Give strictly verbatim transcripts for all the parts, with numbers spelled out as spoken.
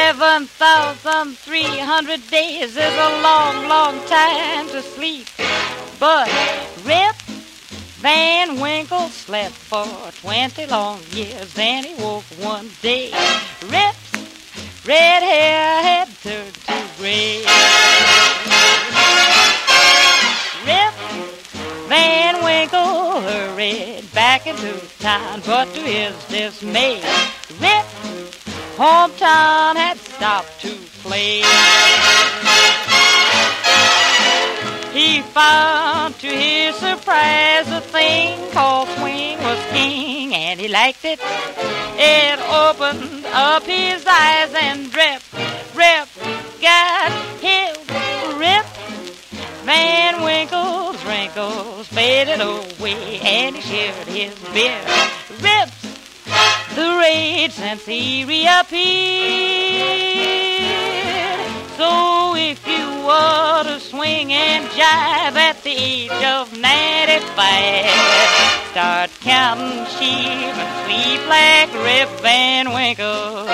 Seven thousand three hundred days is a long, long time to sleep. But Rip Van Winkle slept for twenty long years, and he woke one day. Rip's red hair had turned to gray. Rip Van Winkle hurried back into town, but to his dismay, Rip's hometown had stopped to play. He found to his surprise a thing called swing was king, and he liked it. It opened up his eyes, and Rip, Rip got his Rip Van Winkle's wrinkles faded away, and he shared his beer. Rip's the rage since he reappeared. So if you were to swing and jive at the age of ninety-five, start counting sheep and sleep like Rip Van Winkle.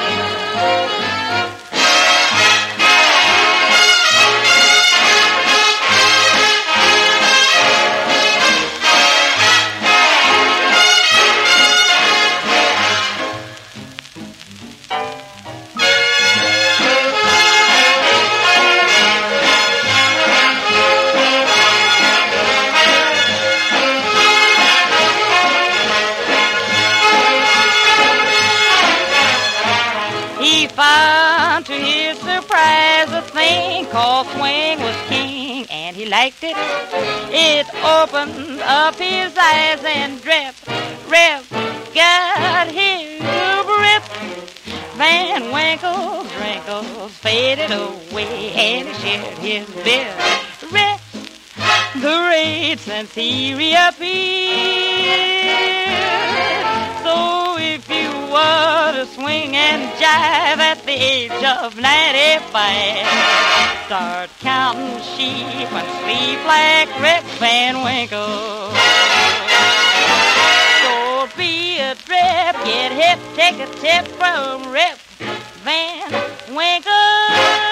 Found to his surprise a thing called swing was king, and he liked it. It opened up his eyes, and Rip, Rip got his Rip Van Winkle's wrinkles faded away, and he shared his beer. Rip the rage since he reappeared. So if you were to swing and jive at the age of ninety-five, start counting sheep and sleep like Rip Van Winkle. So be a drip, get hip, take a tip from Rip Van Winkle.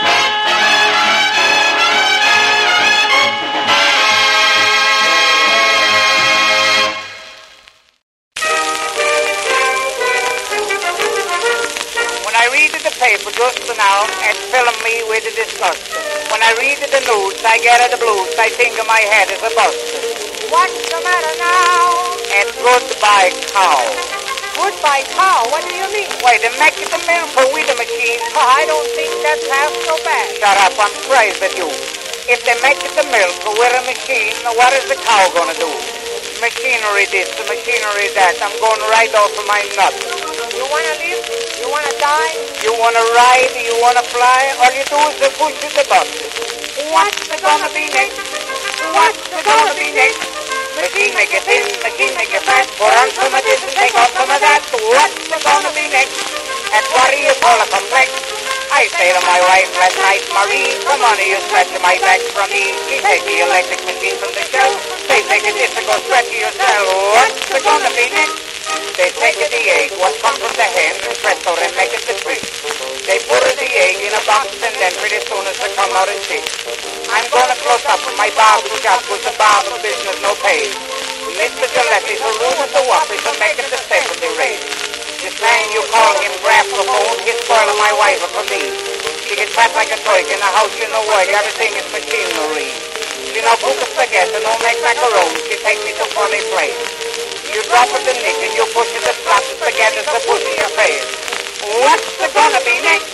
Paper just now and filling me with the disgust. When I read the news, I get the blues. I think my head is a bust. What's the matter now? And goodbye cow. Goodbye cow? What do you mean? Why, they make the milk with the machine. Oh, I don't think that's half so bad. Shut up, I'm surprised at you. If they make the milk with a machine, what is the cow gonna do? Machinery this, the machinery that. I'm going right off of my nut. You wanna live? You wanna die? You wanna ride? You wanna fly? All you do is to push the button. What's it gonna be next? What's it gonna be next? Machine make it thin, machine make it fat. Pour on some of this and take off some of that. What's it gonna be next? And what do you call a complex? I say to my wife last night, Marie, come on, you stretch my back from me. She take the electric machine from the shelf. They take it this to go stretch yourself. What's it gonna be next? They take the egg, what comes from the hen, presto, they make it the trick. They put the egg in a box, and then pretty soon as they come out and shake. I'm gonna close up my barber shop with the barber business, no pay. Mister Gillespie's a room with the whoppers to make it the seventy rate. This man you call him gramophone, he's spoiling my wife for me. She gets fat like a toy, in the house you know work, everything is machinery. She no cook a spaghetti, no make macaroni, she takes me to funny place. You drop it the nick and you push it the slap and spaghetti to push in your face. What's it gonna be next?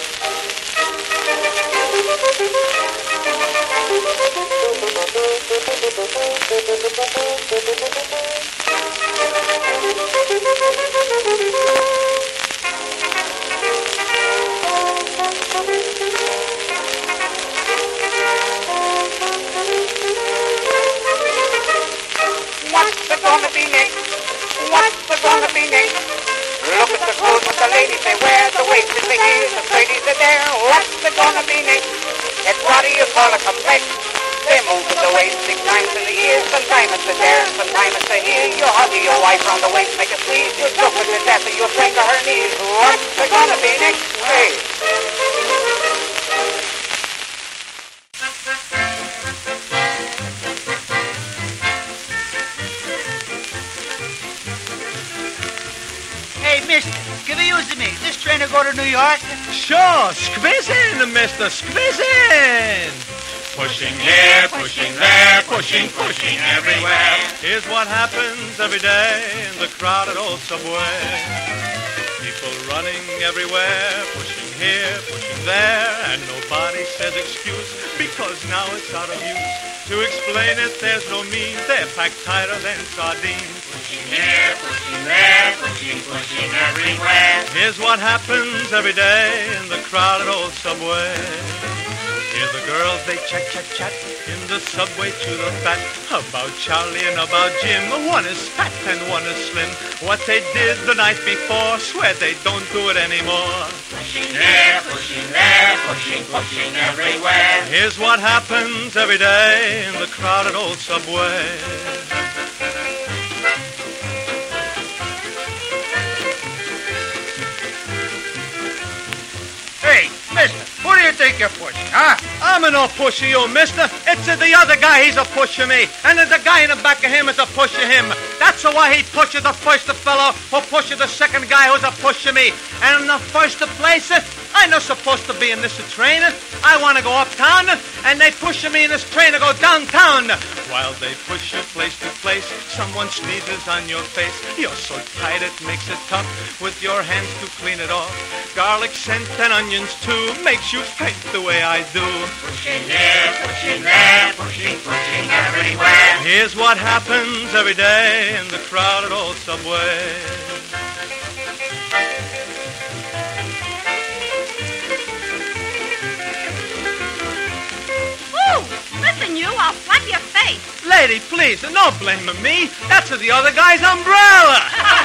What's it gonna be next? What's it gonna be next? Look at the clothes that the ladies they wear, the waitresses they here, the ladies are there. What's it gonna be next? It's what do you call a complex? They move to the waist six times in the year. Sometimes it's a there, sometimes it's a here. You hug your wife round the waist, make a squeeze. You choke with your death, you drink to her knees. What's it gonna be next? Hey. New York? Sure, squeeze in, mister, squeeze in. Pushing here, pushing there, pushing, pushing everywhere. Here's what happens every day in the crowded old subway. People running everywhere, pushing here, pushing there, and nobody says excuse, because now it's out of use. To explain it, there's no means, they're packed tighter than sardines. Pushing here, pushing there, pushing, pushing everywhere. Here's what happens every day in the crowded old subway. Hear the girls, they chat, chat, chat in the subway to the fat about Charlie and about Jim. One is fat and one is slim. What they did the night before, swear they don't do it anymore. Pushing here, pushing there, pushing, pushing everywhere. Here's what happens every day in the crowded old subway. Hey, mister, who do you think you're pushing, huh? I'm no pusher, you mister. It's uh, the other guy, he's a pusher me. And then the guy in the back of him is a pusher him. That's why he pushes the first fellow who pushes the second guy who's a pusher me. And in the first place, uh, I'm not supposed to be in this train. I want to go uptown, and they push me in this train to go downtown. While they push you place to place, someone sneezes on your face. You're so tight it makes it tough with your hands to clean it off. Garlic scent and onions too makes you faint the way I do. Pushing here, pushing there, pushing, pushing everywhere. Here's what happens every day in the crowded old subway. Listen, you, I'll slap your face. Lady, please, don't blame me. That's the other guy's umbrella.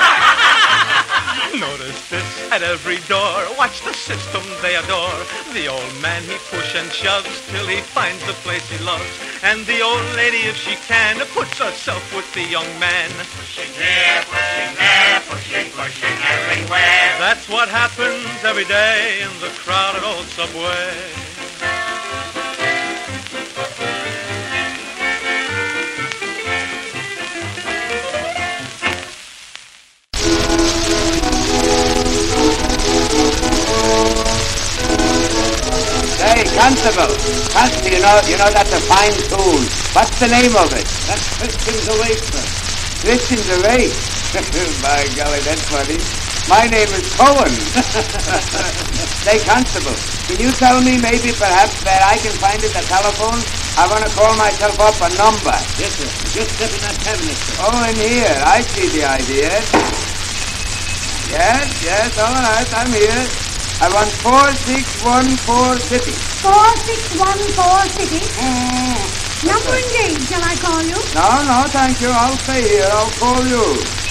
Notice this at every door. Watch the system they adore. The old man, he push and shoves till he finds the place he loves. And the old lady, if she can, puts herself with the young man. Pushing here, pushing there, pushing, pushing everywhere. That's what happens every day in the crowded old subway. Hey, Constable. Constable, you know, you know that's a fine tune. What's the name of it? That's Christian's Awake, sir. Christian's Awake. By golly, that's funny. My name is Cohen. Say, Constable, can you tell me maybe perhaps where I can find it, the telephone? I want to call myself up a number. Yes, sir. Just step in that cabinet, sir. Oh, in here. I see the idea. Yes, yes, all right, I'm here. I want four six one four City. four six one four City? Uh, number engaged, shall I call you? No, no, thank you. I'll stay here. I'll call you.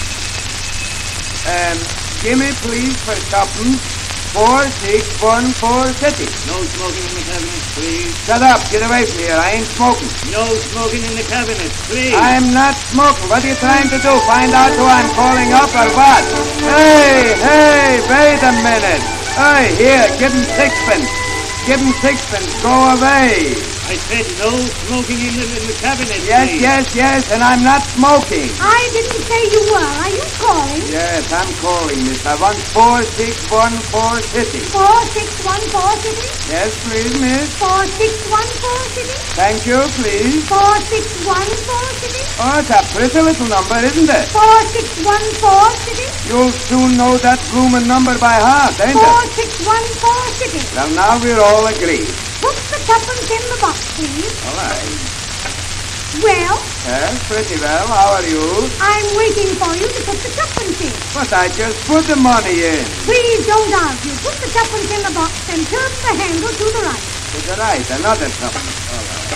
Um, give me, please, for something, four six one four City. No smoking in the cabinet, please. Shut up. Get away from here. I ain't smoking. No smoking in the cabinet, please. I'm not smoking. What are you trying to do? Find out who I'm calling up or what? Hey, hey, wait a minute. Hey, here, give him sixpence. Give him sixpence. Go away. I said no smoking in the, in the cabinet, Yes, please. yes, yes, and I'm not smoking. I didn't say you were. Are you calling? Yes, I'm calling, miss. I want four six one four City. four six one four City? Yes, please, miss. four six one four City? Thank you, please. four six one four City? Oh, it's a pretty little number, isn't it? four six one four City? You'll soon know that bloomin' number by heart, ain't four it? six one four City? Well, now we're all agreed. Put the tuppence in the box, please. All right. Well, Yes, pretty well. How are you? I'm waiting for you to put the tuppence in. But I just put the money in. Please don't argue. Put the tuppence in the box and turn the handle to the right. To the right, another tuppence. All right.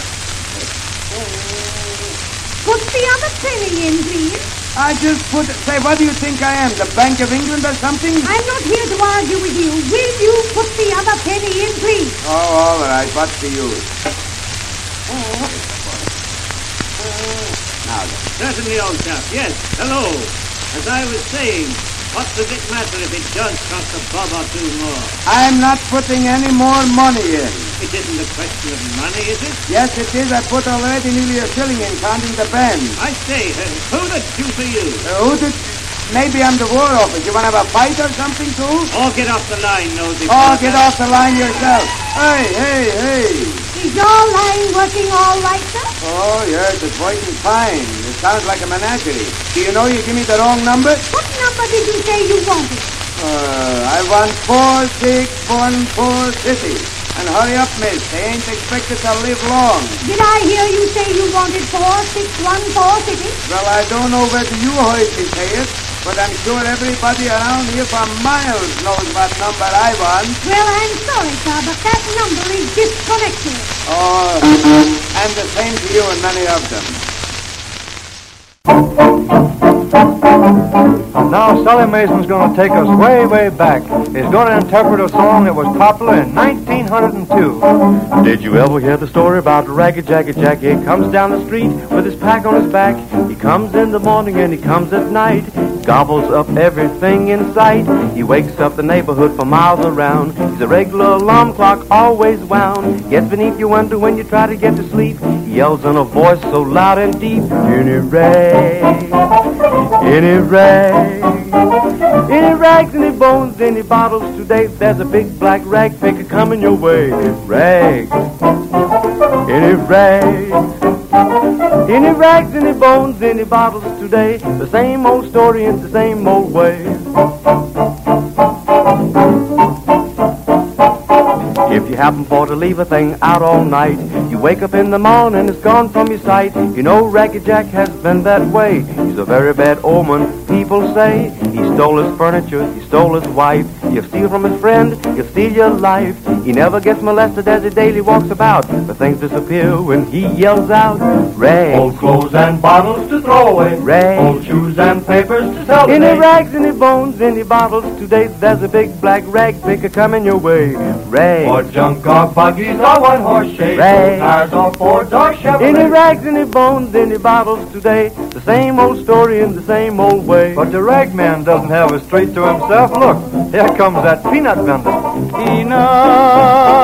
Put the other penny in, please. I just put... Say, what do you think I am, the Bank of England or something? I'm not here to argue with you. Will you put the other penny in, please? Oh, all right. What's the use? Now then. Certainly, old chap. Yes, hello. As I was saying, what does it matter if it does cost a bob or two more? I'm not putting any more money in. It isn't a question of money, is it? Yes, it is. I put already nearly a shilling in, counting the pen. I say, uh, who the deuce are you? Uh, who did... maybe I'm the War Office. You want to have a fight or something, too? Oh, get off the line, nosy. Oh, get off the line yourself. Hey, hey, hey. Is your line working all right, sir? Oh, yes, it's working fine. It sounds like a menagerie. Do you know you give me the wrong number? What number did you say you wanted? Uh, I want four six one four City. And hurry up, miss. They ain't expected to live long. Did I hear you say you wanted four six one four City? Well, I don't know whether you heard me say it, but I'm sure everybody around here for miles knows what number I want. Well, I'm sorry, sir, but that number is disconnected. Oh, and the same to you and many of them. Now, Sally Mason's going to take us way, way back. He's going to interpret a song that was popular in nineteen oh two. Did you ever hear the story about Ragged Jagged Jack? He comes down the street with his pack on his back. He comes in the morning and he comes at night. Gobbles up everything in sight. He wakes up the neighborhood for miles around. He's a regular alarm clock, always wound. Gets beneath your window when you try to get to sleep. He yells in a voice so loud and deep. Any rag, any rag, any rags, any bones, any bottles today. There's a big black rag picker coming your way. Rags, any rags, any rags, any bones, any bottles today. The same old story in the same old way. If you happen for to leave a thing out all night, you wake up in the morning, it's gone from your sight. You know Ragged Jack has been that way. He's a very bad omen, people say. He stole his furniture, he stole his wife. You steal from his friend, you steal your life. He never gets molested as he daily walks about, but things disappear when he yells out. Rags, old clothes and bottles to throw away. Rags, old shoes and papers to sell today. Any rags, any bones, any bottles today. There's a big black rag picker coming your way. Rags, or junk or buggies or one horse chase. Rags, cars or Fords or Chevrolets. Any rags, any bones, any bottles today. The same old story in the same old way. But the rag man doesn't have a street to himself. Look, here comes that peanut vendor. Peanuts,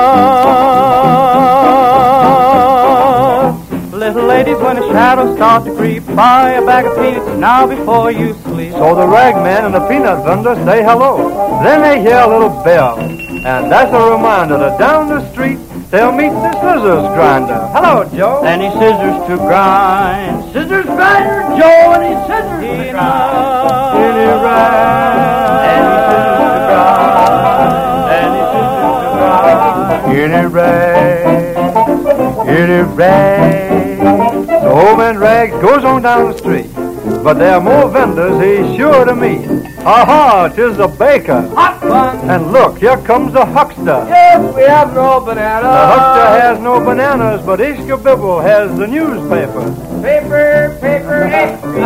little ladies, when the shadows start to creep, buy a bag of peanuts now before you sleep. So the rag man and the peanut vendor say hello. Then they hear a little bell, and that's a reminder that down the street they'll meet the scissors grinder. Hello, Joe. Any scissors to grind? Scissors grinder, Joe. Any scissors to grind? Any rag? Any scissors to grind? Any scissors to grind? Any rag? Any rag? So old man Rags goes on down the street, but there are more vendors he's sure to meet. Aha, 'tis a baker. Hot bun. And look, here comes a huckster. Yes, we have no bananas. The huckster has no bananas, but Ishkabibble has the newspaper. Paper, paper, history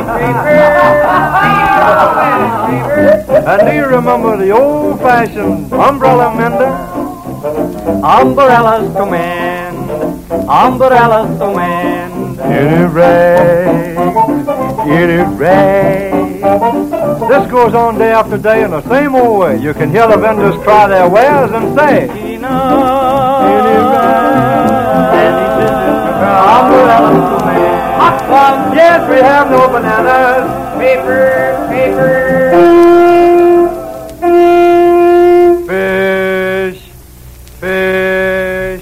paper. And do you remember the old-fashioned umbrella mender? Umbrellas to mend, umbrellas to mend. Any rag, any rag. This goes on day after day in the same old way. You can hear the vendors cry their wares and say, Enough, any rag, any scissors to cry, umbrellas to mend. Hot fun, yes, we have no bananas. Paper, paper. Fish, fish.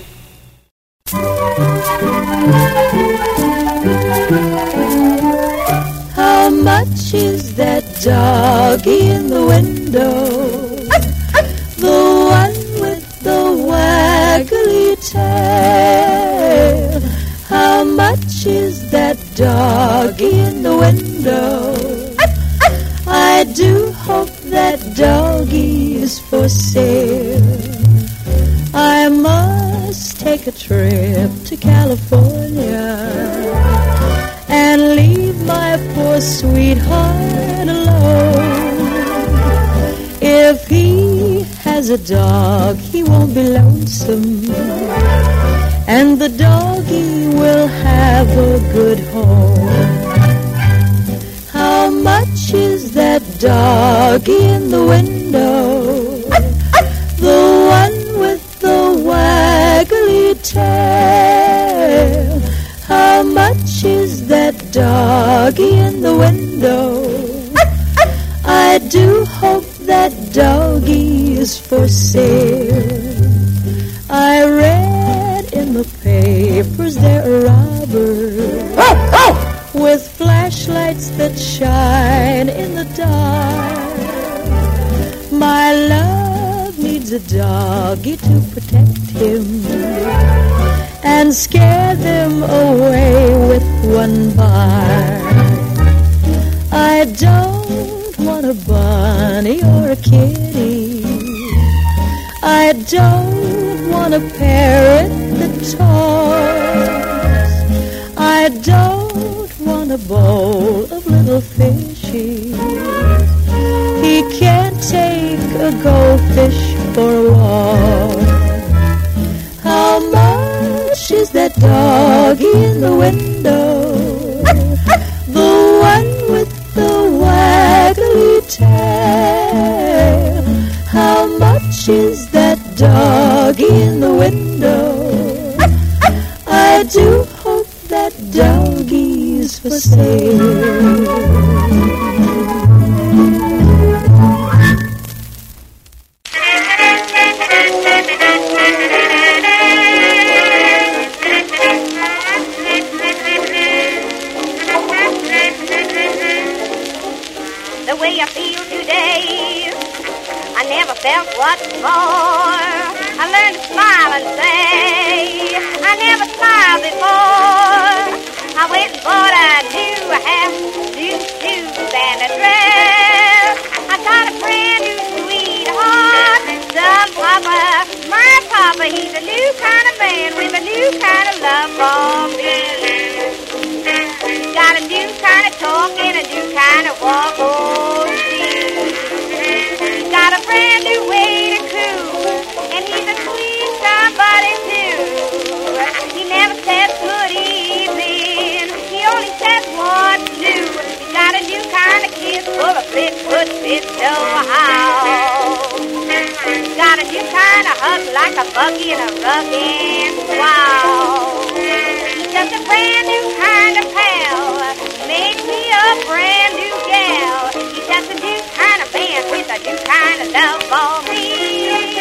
How much is that doggy in the window? The one with the waggly tail. How much is that doggy in the window? I do hope that doggy is for sale. I must take a trip to California and leave my poor sweetheart alone. If he has a dog, he won't be lonesome, and the doggy will have a good home. How much is that doggy in the window? The one with the waggly tail. How much is that doggy in the window? teased him and scared them away with one bark. I don't want a bunny or a kitty. I don't want a parrot that talks. I don't want a bowl of little fishies. He can't take a goldfish for a walk. How much is that doggy in the window? The one with the waggly tail. How much is that doggy in the window? I do hope that doggy's for sale. The way I feel today, I never felt what more. I learned to smile and say, I never smiled before. I went and bought a new hat, new shoes and a dress. I got a brand new sweetheart, some papa, my papa. He's a new kind of man with a new kind of love for me. Got a new kind of talk and a new kind of walk, oh, see. Got a brand new way to coo, and he's a sweet somebody too. He never says good evening, he only says what's new. He got a new kind of kiss full of flip, foot, fit, so how. Got a new kind of hug like a buggy and a rug and wow. He's just a brand new kind of pal, makes me a brand new gal. He's just a new kind of man with a new kind of love for me.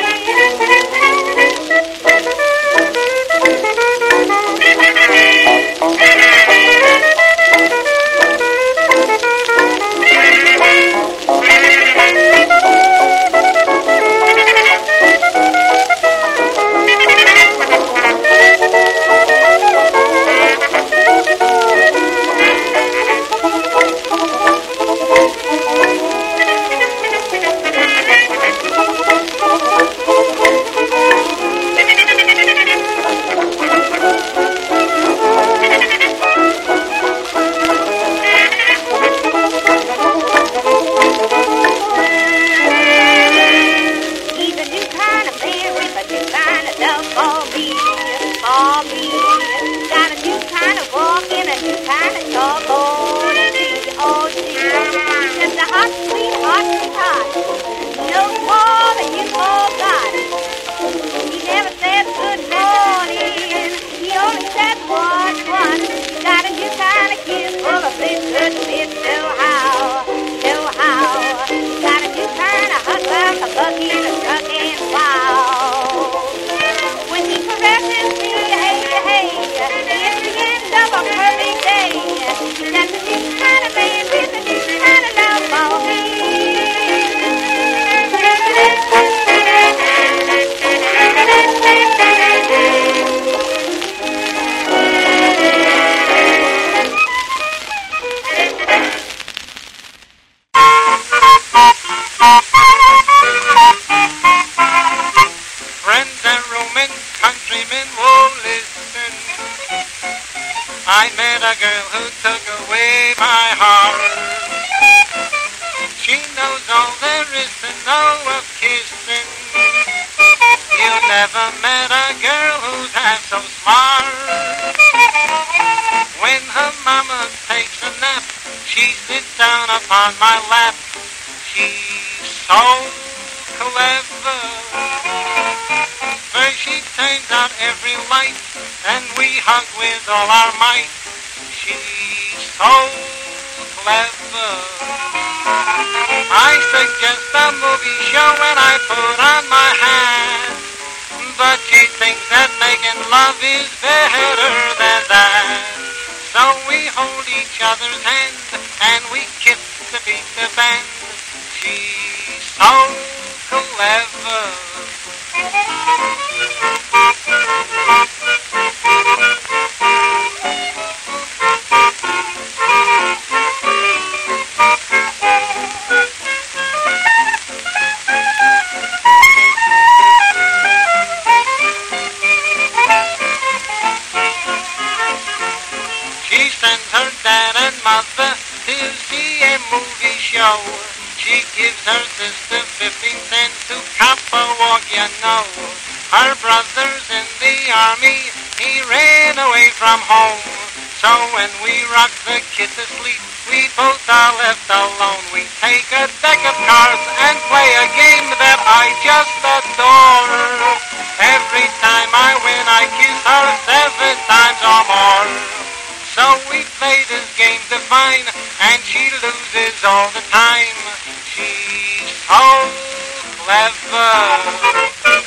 She's so clever. and her dad and mother to see a movie show. She gives her sister fifteen cents to cop a walk, you know. Her brother's in the army, he ran away from home. So when we rock the kid to sleep, we both are left alone. We take a deck of cards and play a game that I just adore. Every time I win, I kiss her seven times or more. So we play this game to find, and she loses all the time. She's so clever.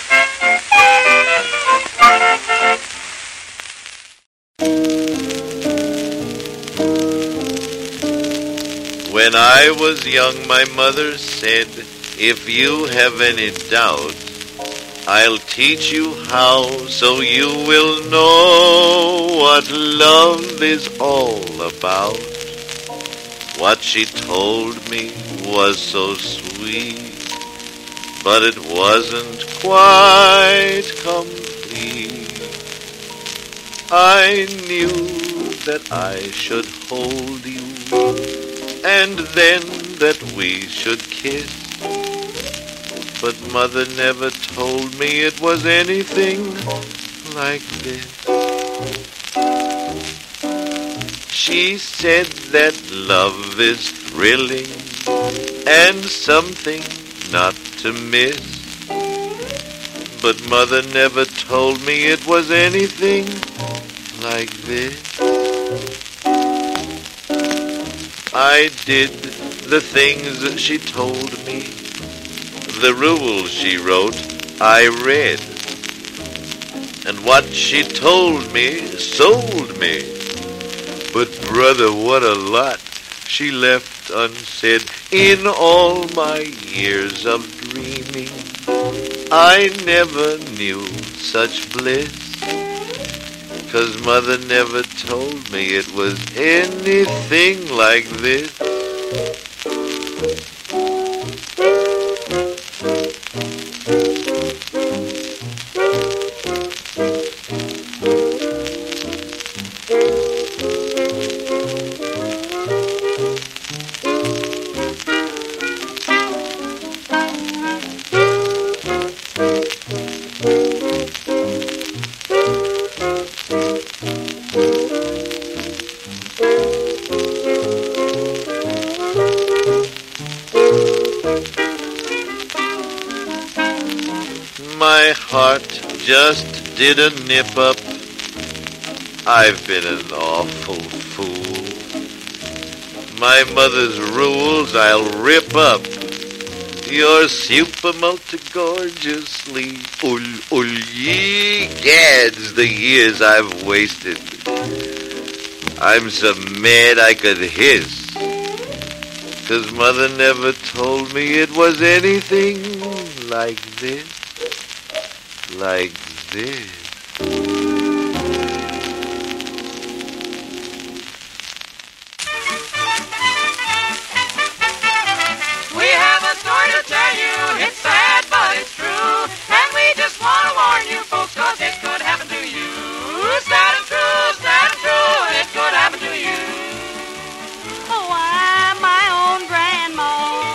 When I was young, my mother said, if you have any doubt, I'll teach you how, so you will know what love is all about. What she told me was so sweet, but it wasn't quite complete. I knew that I should hold you, and then that we should kiss. But Mother never told me it was anything like this. She said that love is thrilling and something not to miss. But Mother never told me it was anything like this. I did the things she told me. The rules she wrote, I read. And what she told me sold me. But brother, what a lot she left unsaid. In all my years of dreaming, I never knew such bliss. 'Cause Mother never told me it was anything like this. My heart just did a nip up. I've been an awful fool. My mother's rules I'll rip up. You're super multi gorgeously. Ul ul ye gads, the years I've wasted. I'm so mad I could hiss. 'Cause Mother never told me it was anything like this. Like this. We have a story to tell you. It's sad, but it's true. And we just want to warn you folks, 'cause it could happen to you. Sad and true, sad and true, and it could happen to you. Oh, I'm my own grandma.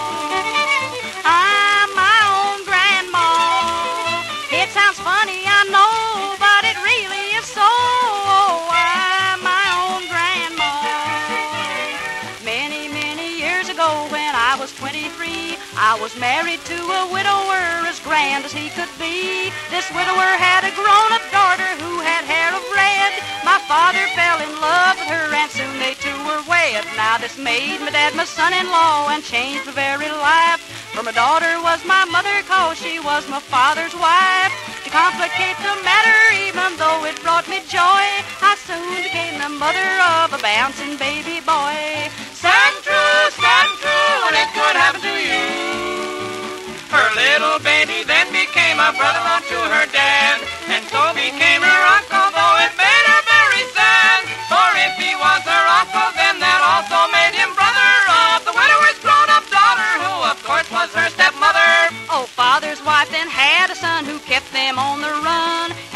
I'm my own grandma. It sounds funny, I know, but it really is so. Oh, I'm my own grandma. Many, many years ago when I was twenty-three, I was married to a widower as grand as he could be. This widower had a grown-up daughter who had hair of red. My father fell in love with her and soon they two were wed. Now this made my dad my son-in-law and changed my very life. For my daughter was my mother 'cause she was my father's wife. To complicate the matter, even though it brought me joy, I soon became the mother of a bouncing baby boy. Sad and true, sad and true, and it could happen to you. Her little baby then became a brother unto her dad, and so became her uncle, though it made her very sad. For if he was her uncle, then that also made him brother of the widower's grown-up daughter, who of course was her stepmother. Oh, father's wife then had a son who kept them on the run, and he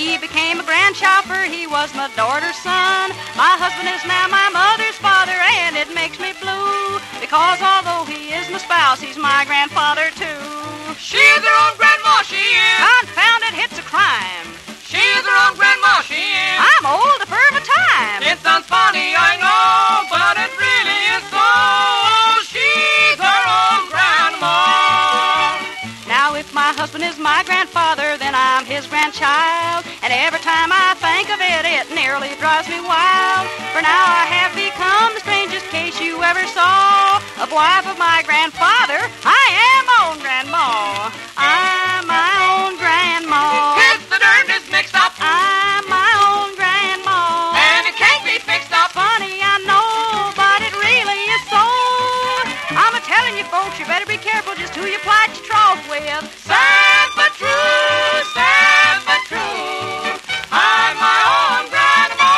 He became a grand chopper, he was my daughter's son. My husband is now my mother's father, and it makes me blue, because although he is my spouse, he's my grandfather too. She's her own grandma, she is. Confound it, it's a crime. She's her own grandma, she is. I'm old to ferve a time. It sounds funny, I know, but it really is so. She's her own grandma. Now if my husband is my grandfather, then I'm his grandchild. And every time I think of it, it nearly drives me wild. For now I have become the strangest case you ever saw. Of wife of my grandfather, I am my own grandma. I'm my own grandma. It's the darndest mixed up. I'm my own grandma. And it can't be fixed up. Funny, I know, but it really is so. I'm a-telling you folks, you better be careful just who you plight your trough with. Sad but true, sad but true. I'm my own grandma.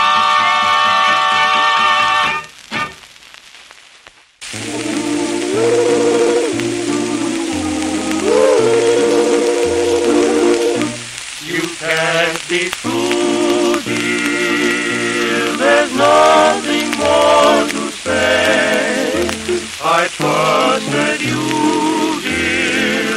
You can't be true, dear. There's nothing more to say. I trusted you, dear,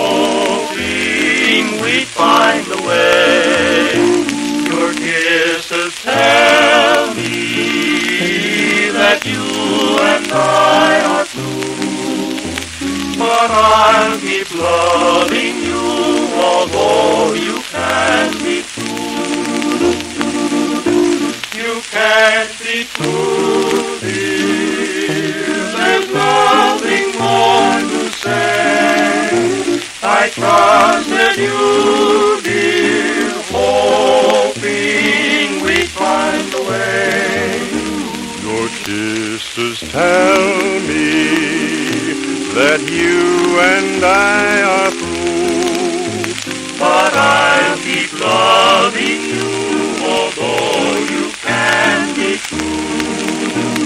hoping we'd find a way. Your kisses tell me that you and I are true, but I'll keep loving you, although you can't be true. You can't be true, dear. There's nothing more to say. I trusted you, dear, hoping we'd find a way. Your kisses tell me that you and I are through, but I'll keep loving you, although you can be true.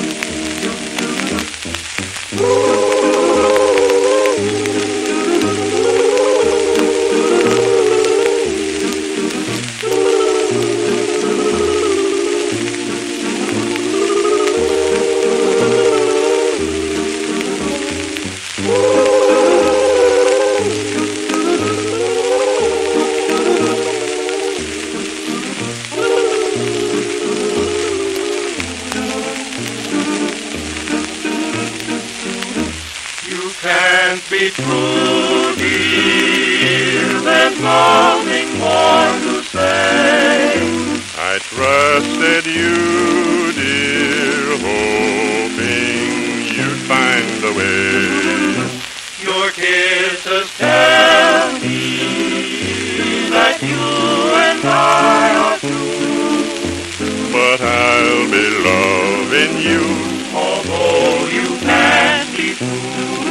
Can't be true, dear. There's nothing more to say. I trusted you, dear, hoping you'd find a way. Your kisses tell me that you and I are true, but I'll be loving you, although you can't be true.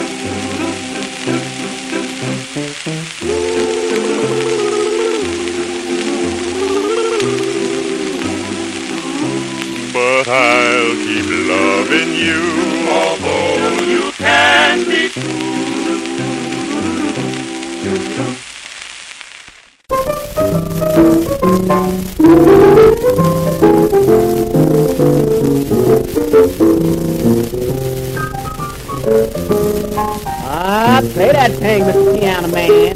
But I'll keep loving you, although you can be true. Ah, play that thing, Mister Piano Man.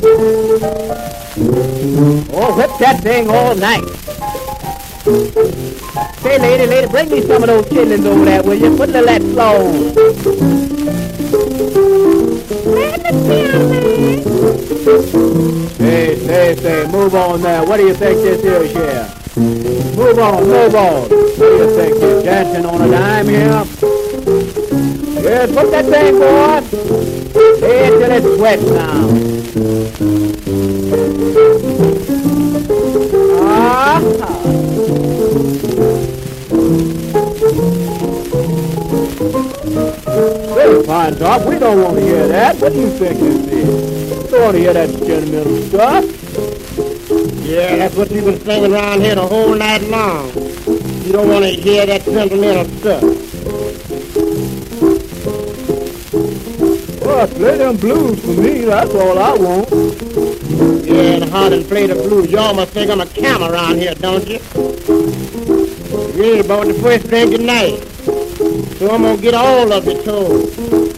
Oh, whip that thing all night. Say, lady, lady, bring me some of those chitlins over there, will you? Put a little of that flour on. Hey, say, say, move on there. What do you think this is here? Move on, move on. What do you think? You're dancing on a dime here? Yes, put that thing, boy. Say it till it's wet now. Ah. Say, Pine Top, we don't want to hear that. What do you think this is? We don't want to hear that sentimental stuff. Yeah, that's what you've been singing around here the whole night long. You don't want to hear that sentimental stuff. Just play them blues for me, that's all I want. Yeah, and hard and play the blues. You almost think I'm a camel around here, don't you? You ain't bought the first drink tonight, so I'm gonna get all of it told.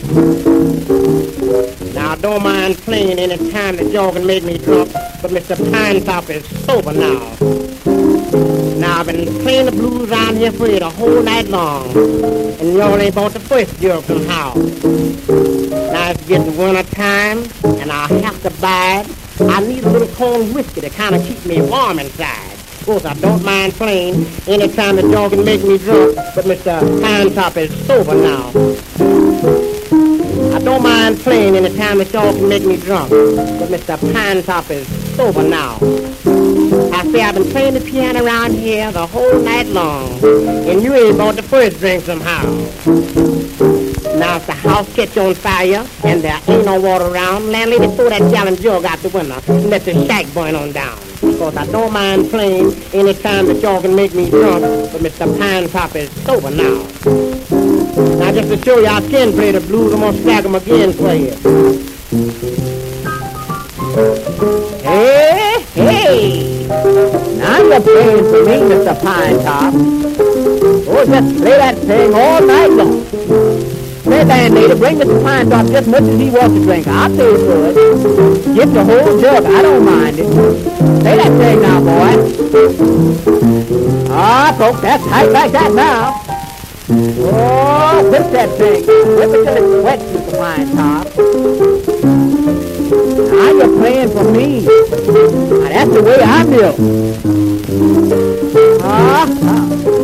Now, I don't mind playing any time that y'all can make me drunk, but Mister Pinetop is sober now. Now, I've been playing the blues around here for you the whole night long, and y'all ain't bought the first jug somehow. Now, it's getting winter time, and I'll have to buy it. I need a little cold whiskey to kind of keep me warm inside. Of course, I don't mind playing any time that y'all can make me drunk, but Mister Pinetop is sober now. I don't mind playing any time that y'all can make me drunk, but Mister Pinetop is sober now. I say I've been playing the piano around here the whole night long, and you ain't bought the first drink somehow. Now if the house catch on fire and there ain't no water around, landlady, throw that gallon jug out the window and let the shack burn on down. Because I don't mind playing any time that y'all can make me drunk, but Mister Pinetop is sober now. Now just to show you I can play the blues, I'm gonna stack them again for you. Hey, hey! Now you're playing for me, Mister Pinetop. Oh, just play that thing all night long. Say, landlady, bring Mister Pinetop just as much as he wants to drink. I'll pay for it. Get the whole jug. I don't mind it. Play that thing now, boy. Ah, folks, that's tight like that now. Oh, whip that thing. Whip it till it's wet, Mister Pinetop. Now you're playing for me. Now that's the way I feel. Ah, ah.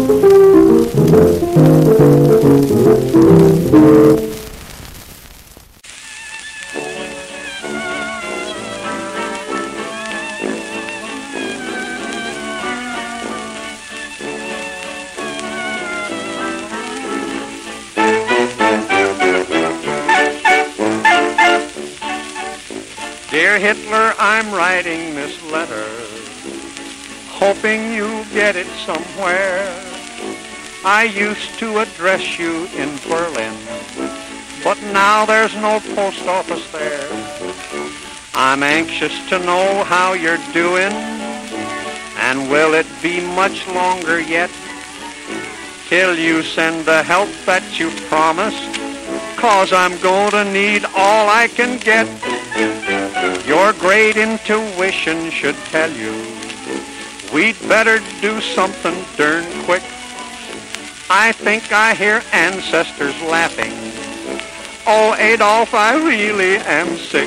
Dear Hitler, I'm writing this letter, hoping you'll get it somewhere. I used to address you in Berlin, but now there's no post office there. I'm anxious to know how you're doing, and will it be much longer yet till you send the help that you promised? 'Cause I'm going to need all I can get. Your great intuition should tell you we'd better do something darn quick. I think I hear ancestors laughing. Oh, Adolf, I really am sick.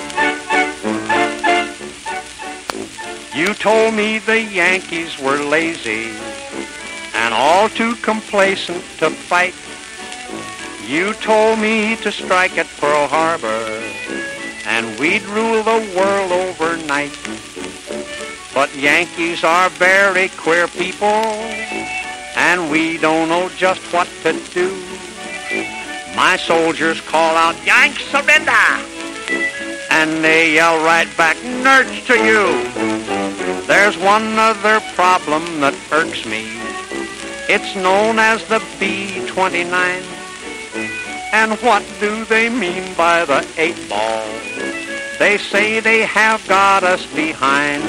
You told me the Yankees were lazy and all too complacent to fight. You told me to strike at Pearl Harbor and we'd rule the world overnight. But Yankees are very queer people, and we don't know just what to do. My soldiers call out, "Yank, surrender!" And they yell right back, "Nerds to you!" There's one other problem that irks me. It's known as the B twenty-nine. And what do they mean by the eight ball? They say they have got us behind.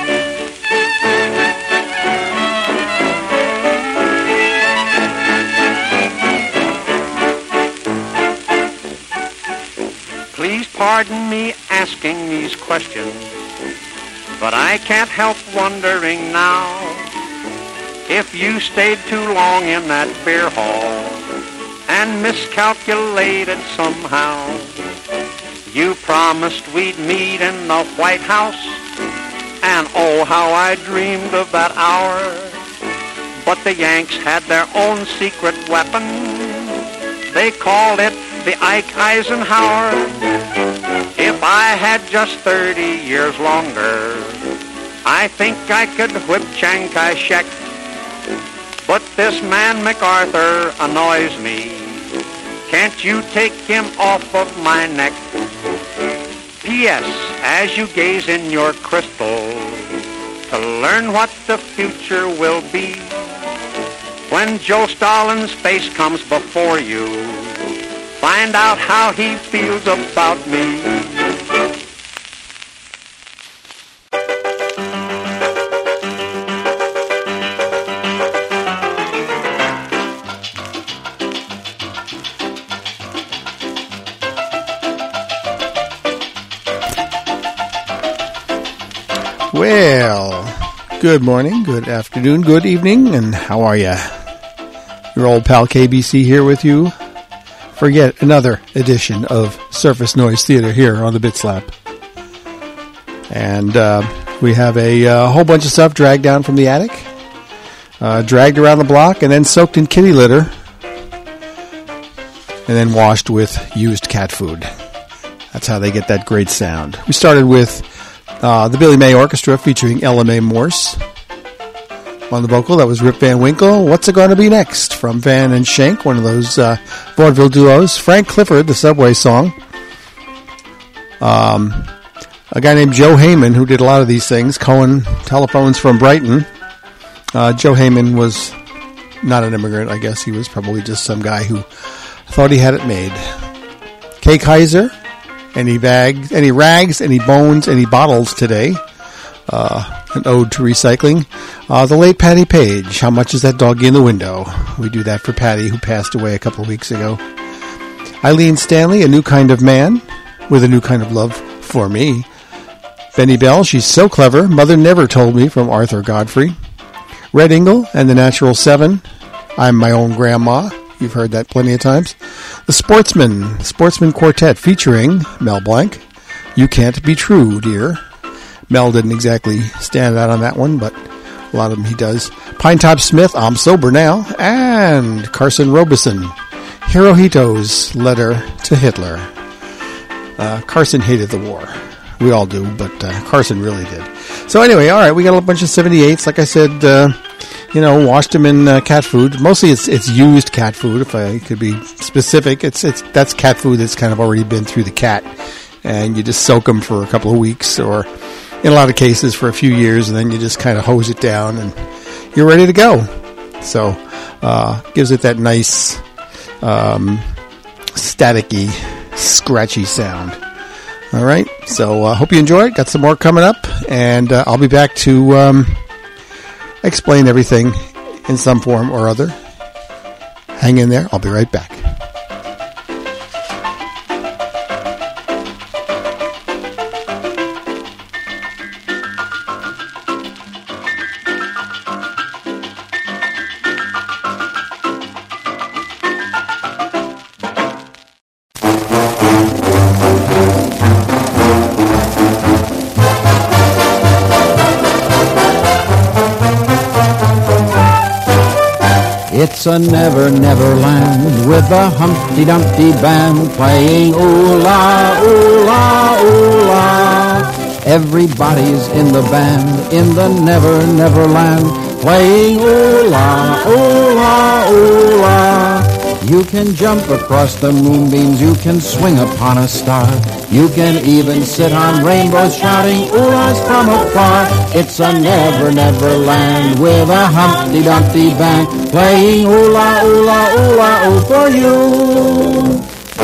Please pardon me asking these questions, but I can't help wondering now if you stayed too long in that beer hall and miscalculated somehow. You promised we'd meet in the White House, and oh, how I dreamed of that hour. But the Yanks had their own secret weapon. They called it the Ike Eisenhower. If I had just thirty years longer, I think I could whip Chiang Kai-shek. But this man MacArthur annoys me. Can't you take him off of my neck? P S. As you gaze in your crystal to learn what the future will be, when Joe Stalin's face comes before you, find out how he feels about me. Well, good morning, good afternoon, good evening, and how are ya? Your old pal K B C here with you for yet another edition of Surface Noise Theater here on the Bit Slap. And uh, we have a uh, whole bunch of stuff dragged down from the attic, uh, dragged around the block, and then soaked in kitty litter, and then washed with used cat food. That's how they get that great sound. We started with Uh, the Billy May Orchestra featuring Ella Mae Morse on the vocal. That was Rip Van Winkle. What's It Gonna Be Next? From Van and Shank, one of those uh, vaudeville duos. Frank Clifford, the Subway song. Um, a guy named Joe Heyman, who did a lot of these things. Cohen Telephones from Brighton. Uh, Joe Heyman was not an immigrant, I guess. He was probably just some guy who thought he had it made. Kay Kaiser. Any bags, any rags, any bones, any bottles today. Uh, an ode to recycling. Uh, the late Patty Page. How much is that doggy in the window? We do that for Patty, who passed away a couple of weeks ago. Eileen Stanley, A New Kind of Man, with a new kind of love for me. Benny Bell, She's So Clever. Mother Never Told Me, from Arthur Godfrey. Red Ingle and the Natural Seven. I'm My Own Grandma. You've heard that plenty of times. The Sportsman, Sportsman Quartet featuring Mel Blanc. You Can't Be True, Dear. Mel didn't exactly stand out on that one, but a lot of them he does. Pinetop Smith, I'm Sober Now. And Carson Robeson, Hirohito's Letter to Hitler. Uh, Carson hated the war. We all do, but uh, Carson really did. So anyway, all right, we got a bunch of seventy-eights. Like I said, uh, you know, washed them in uh, cat food. Mostly it's it's used cat food, if I could be specific. It's it's that's cat food that's kind of already been through the cat. And you just soak them for a couple of weeks, or in a lot of cases for a few years, and then you just kind of hose it down and you're ready to go. So, uh, gives it that nice, um, staticky, scratchy sound. All right, so I uh, hope you enjoy it. Got some more coming up, and uh, I'll be back to um, explain everything in some form or other. Hang in there. I'll be right back. It's a never, never land with a Humpty Dumpty band playing ooh-la, ooh-la, ooh-la. Everybody's in the band in the never, never land playing ooh-la, ooh-la, ooh-la. You can jump across the moonbeams, you can swing upon a star. You can even sit on rainbows shouting ooh-lahs from afar. It's a never, never land with a Humpty Dumpty band playing ooh-la, ooh-la, ooh-la, ooh for you.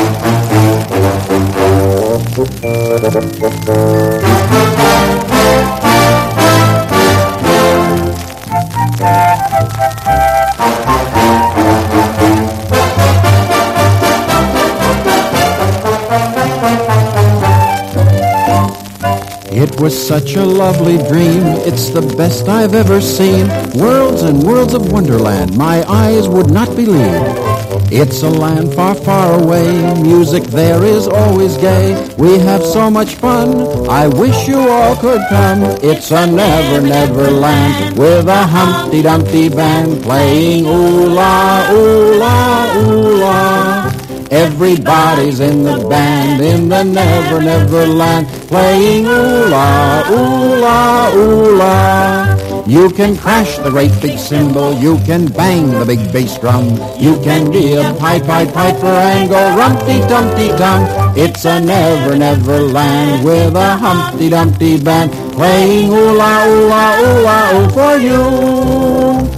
It was such a lovely dream, it's the best I've ever seen. Worlds and worlds of wonderland, my eyes would not believe. It's a land far, far away, music there is always gay. We have so much fun, I wish you all could come. It's a never, never land with a Humpty Dumpty band playing ooh-la, ooh-la, ooh-la. Everybody's in the band in the never, never land playing ooh-la, ooh-la, ooh-la. You can crash the great big cymbal, you can bang the big bass drum, you can be a pied pied piper and go rumpty-dumpty-tum. It's a never, never land with a Humpty Dumpty band playing ooh-la, ooh-la, ooh-la, ooh for you.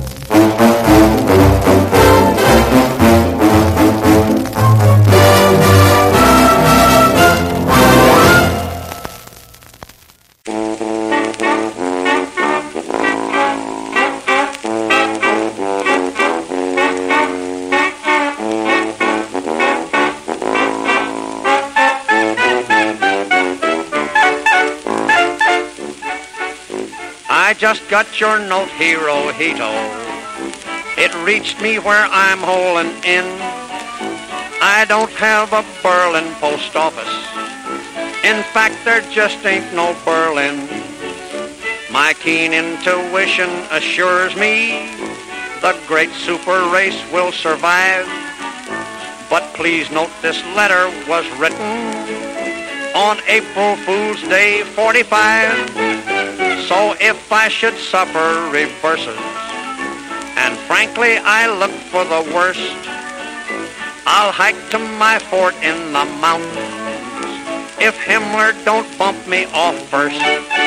just got your note, Hirohito. It reached me where I'm holing in. I don't have a Berlin post office. In fact, there just ain't no Berlin. My keen intuition assures me the great super race will survive. But please note this letter was written on April Fool's Day forty-five. So if I should suffer reverses, and frankly I look for the worst, I'll hike to my fort in the mountains if Himmler don't bump me off first.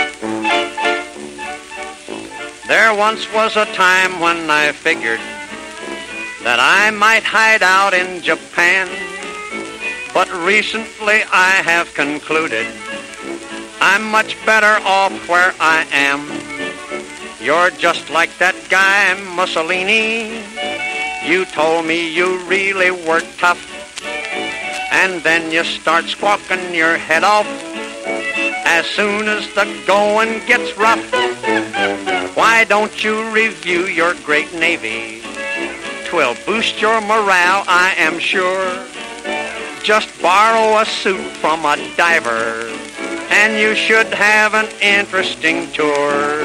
There once was a time when I figured that I might hide out in Japan, but recently I have concluded I'm much better off where I am. You're just like that guy Mussolini. You told me you really were tough, and then you start squawking your head off as soon as the going gets rough. Why don't you review your great Navy? 'Twill boost your morale, I am sure. Just borrow a suit from a diver, and you should have an interesting tour.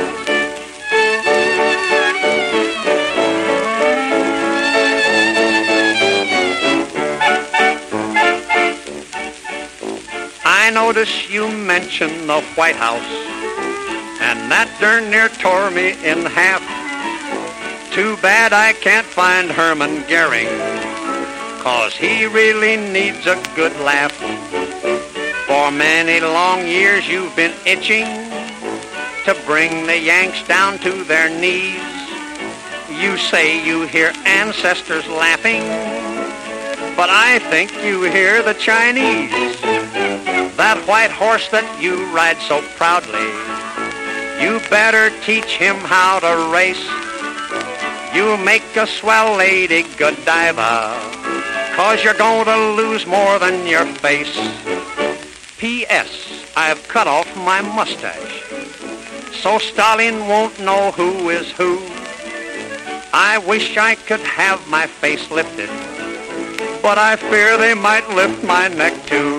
I notice you mention the White House, and that darn near tore me in half. Too bad I can't find Hermann Goering, 'cause he really needs a good laugh. For many long years you've been itching to bring the Yanks down to their knees. You say you hear ancestors laughing, but I think you hear the Chinese. That white horse that you ride so proudly, you better teach him how to race. You make a swell lady Godiva, 'cause you're going to lose more than your face. P S I've cut off my mustache, so Stalin won't know who is who. I wish I could have my face lifted, but I fear they might lift my neck too.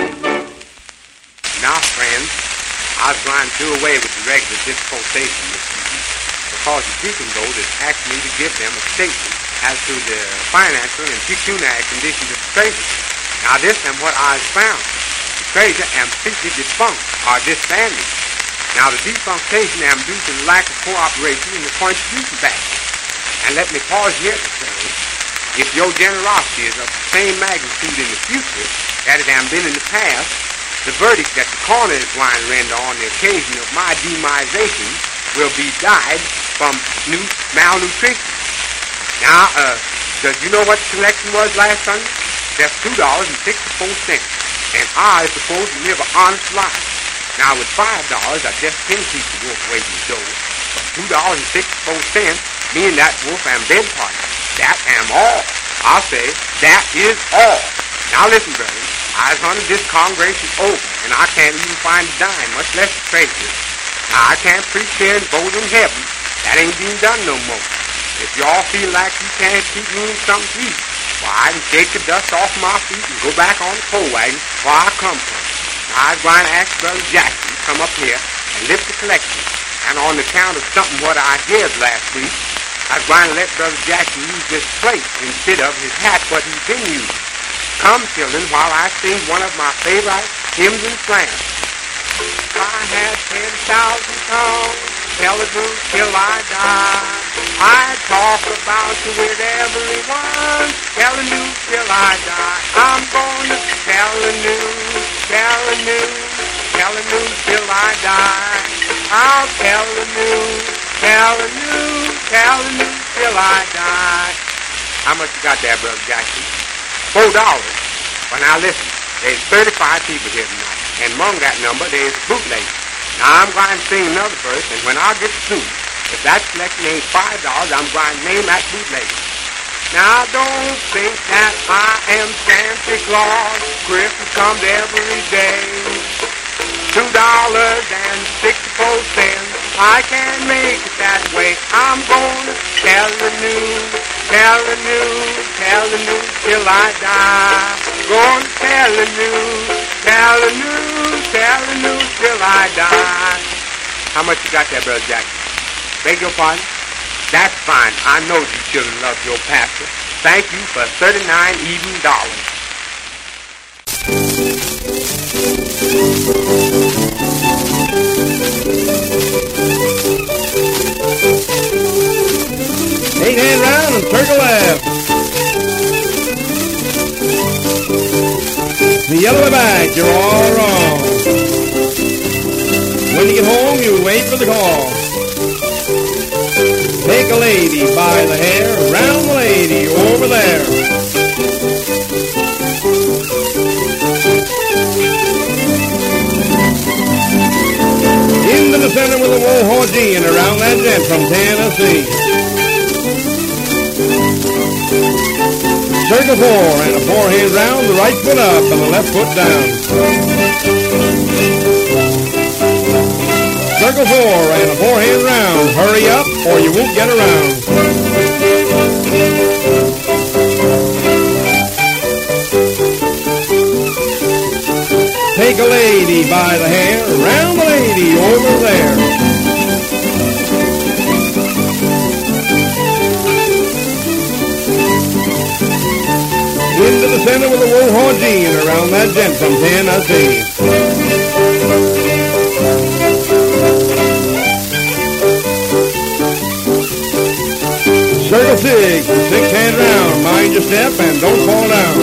Now, friends, I was going to do away with the regular disquotation this evening, because the Deacon Board has asked me to give them a statement as to the financial and pecuniary conditions of the treasury. Now, this is what I found. The treasury am simply defunct or disbanded. Now, the defunctation am due to the lack of cooperation in the contribution basket. And let me pause here to say, if your generosity is of the same magnitude in the future that it has been in the past, the verdict that the coroner is going to render on the occasion of my demonization will be died from new malnutrition. Now, uh, does you know what the collection was last Sunday? Just two dollars and sixty-four cents. And I is supposed to live an honest life. Now, with five dollars, I just can't keep the wolf away from the door. But two dollars and sixty-four cents, me and that wolf am bed party. That am all. I'll say, that is all. Now, listen, brothers. I was under this congregation over, and I can't even find a dime, much less a treasure. Now, I can't preach here and vote in heaven. That ain't being done no more. If y'all feel like you can't keep me in something to eat, why, I can shake the dust off my feet and go back on the coal wagon where I come from. Now, I was going to ask Brother Jackson to come up here and lift the collection. And on account of something what I did last week, I was going to let Brother Jackson use this plate instead of his hat what he's been using. Come, children, while I sing one of my favorite hymns and slams. I had ten thousand tongues, tell the truth till I die. I talk about you with everyone, tell the news till I die. I'm going to tell the news, tell the news, tell the news till I die. I'll tell the news, tell the news, tell the news till I die. How much you got there, Brother Jackson? Four dollars. Well, now listen, there's thirty-five people here tonight, and among that number there's bootleggers. Now I'm going to sing another verse, and when I get through, if that collection ain't five dollars, I'm going to name that bootlegger. Now don't think that I am Santa Claus. Christmas comes every day. Two dollars and sixty-four cents. I can't make it that way. I'm gonna tell the news, tell the news, tell the news till I die. Gonna tell the news, tell the news, tell the news till I die. How much you got there, Brother Jackson? Beg your pardon? That's fine. I know you children love your pastor. Thank you for thirty-nine even dollars. Eight hand round and circle left. The yellow back, you're all wrong. When you get home, you wait for the call. Take a lady by the hair, round the lady over there. Into the center with a Warhol G and around that gent from Tennessee. Circle four and a four-hand round, the right foot up and the left foot down. Circle four and a four-hand round, hurry up or you won't get around. Take a lady by the hair, round the lady over there. Into the center with a Warhol G and around that gent from Tennessee. Circle six, six hand round, mind your step and don't fall down.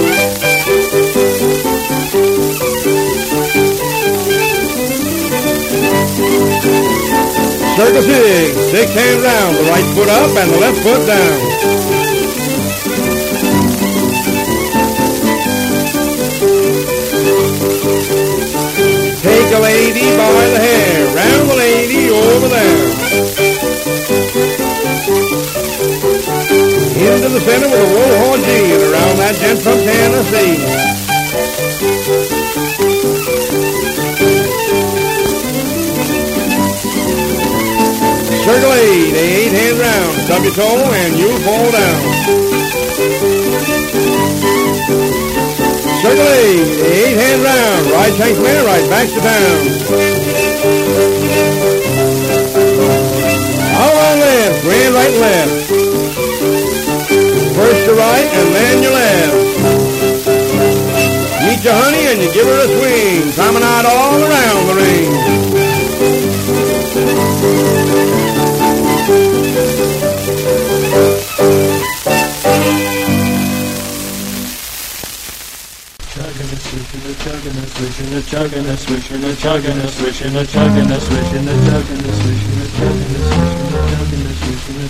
Circle six, six hand round, the right foot up and the left foot down. Take a lady by the hair, round the lady over there. Into the center with a Warhol G and around that gent from Tennessee. Circle eight, eight hand round, stub your toe and you'll fall down. Circle eight, eight hand round, right shank man, right back to town. All on left, grand right left. First to right and then your left. Meet your honey and you give her a swing, climbing out all around the ring. Chugging a swishing a chugging a swishing a chugging a swishing a chugging a swishing a chugging a swishing a chugging a swishing a chugging a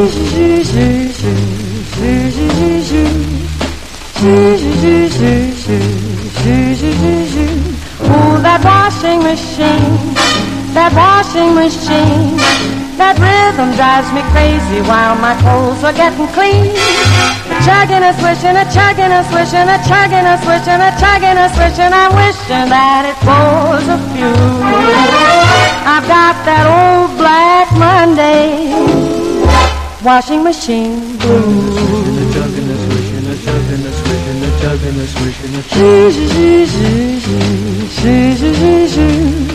swishing. Oh, that washing machine, that washing machine, that rhythm drives me crazy while my clothes are getting clean. Chugging a swishing, a chugging a swishing, a chugging a swishing, a chugging a swishing. I'm wishing that it was a few. I've got that old black Monday washing machine blues. Chugging a swishing, a chugging a swishing, a chugging a swishing, a chugging.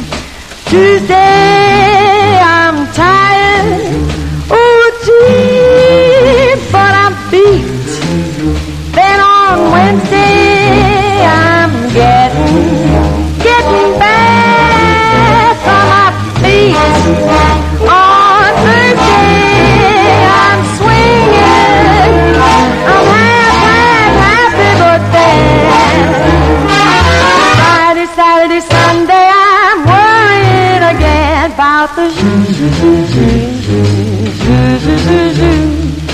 Tuesday, I'm tired. Oh, gee, but I'm beat. Then on Wednesday, I'm getting, getting back on my feet. On Thursday, I'm swinging. I'm half, half, happy, but then Friday, Saturday, Sunday, I'm worrying again about the zoo, zoo, zoo, zoo, zoo, zoo, zoo, zoo.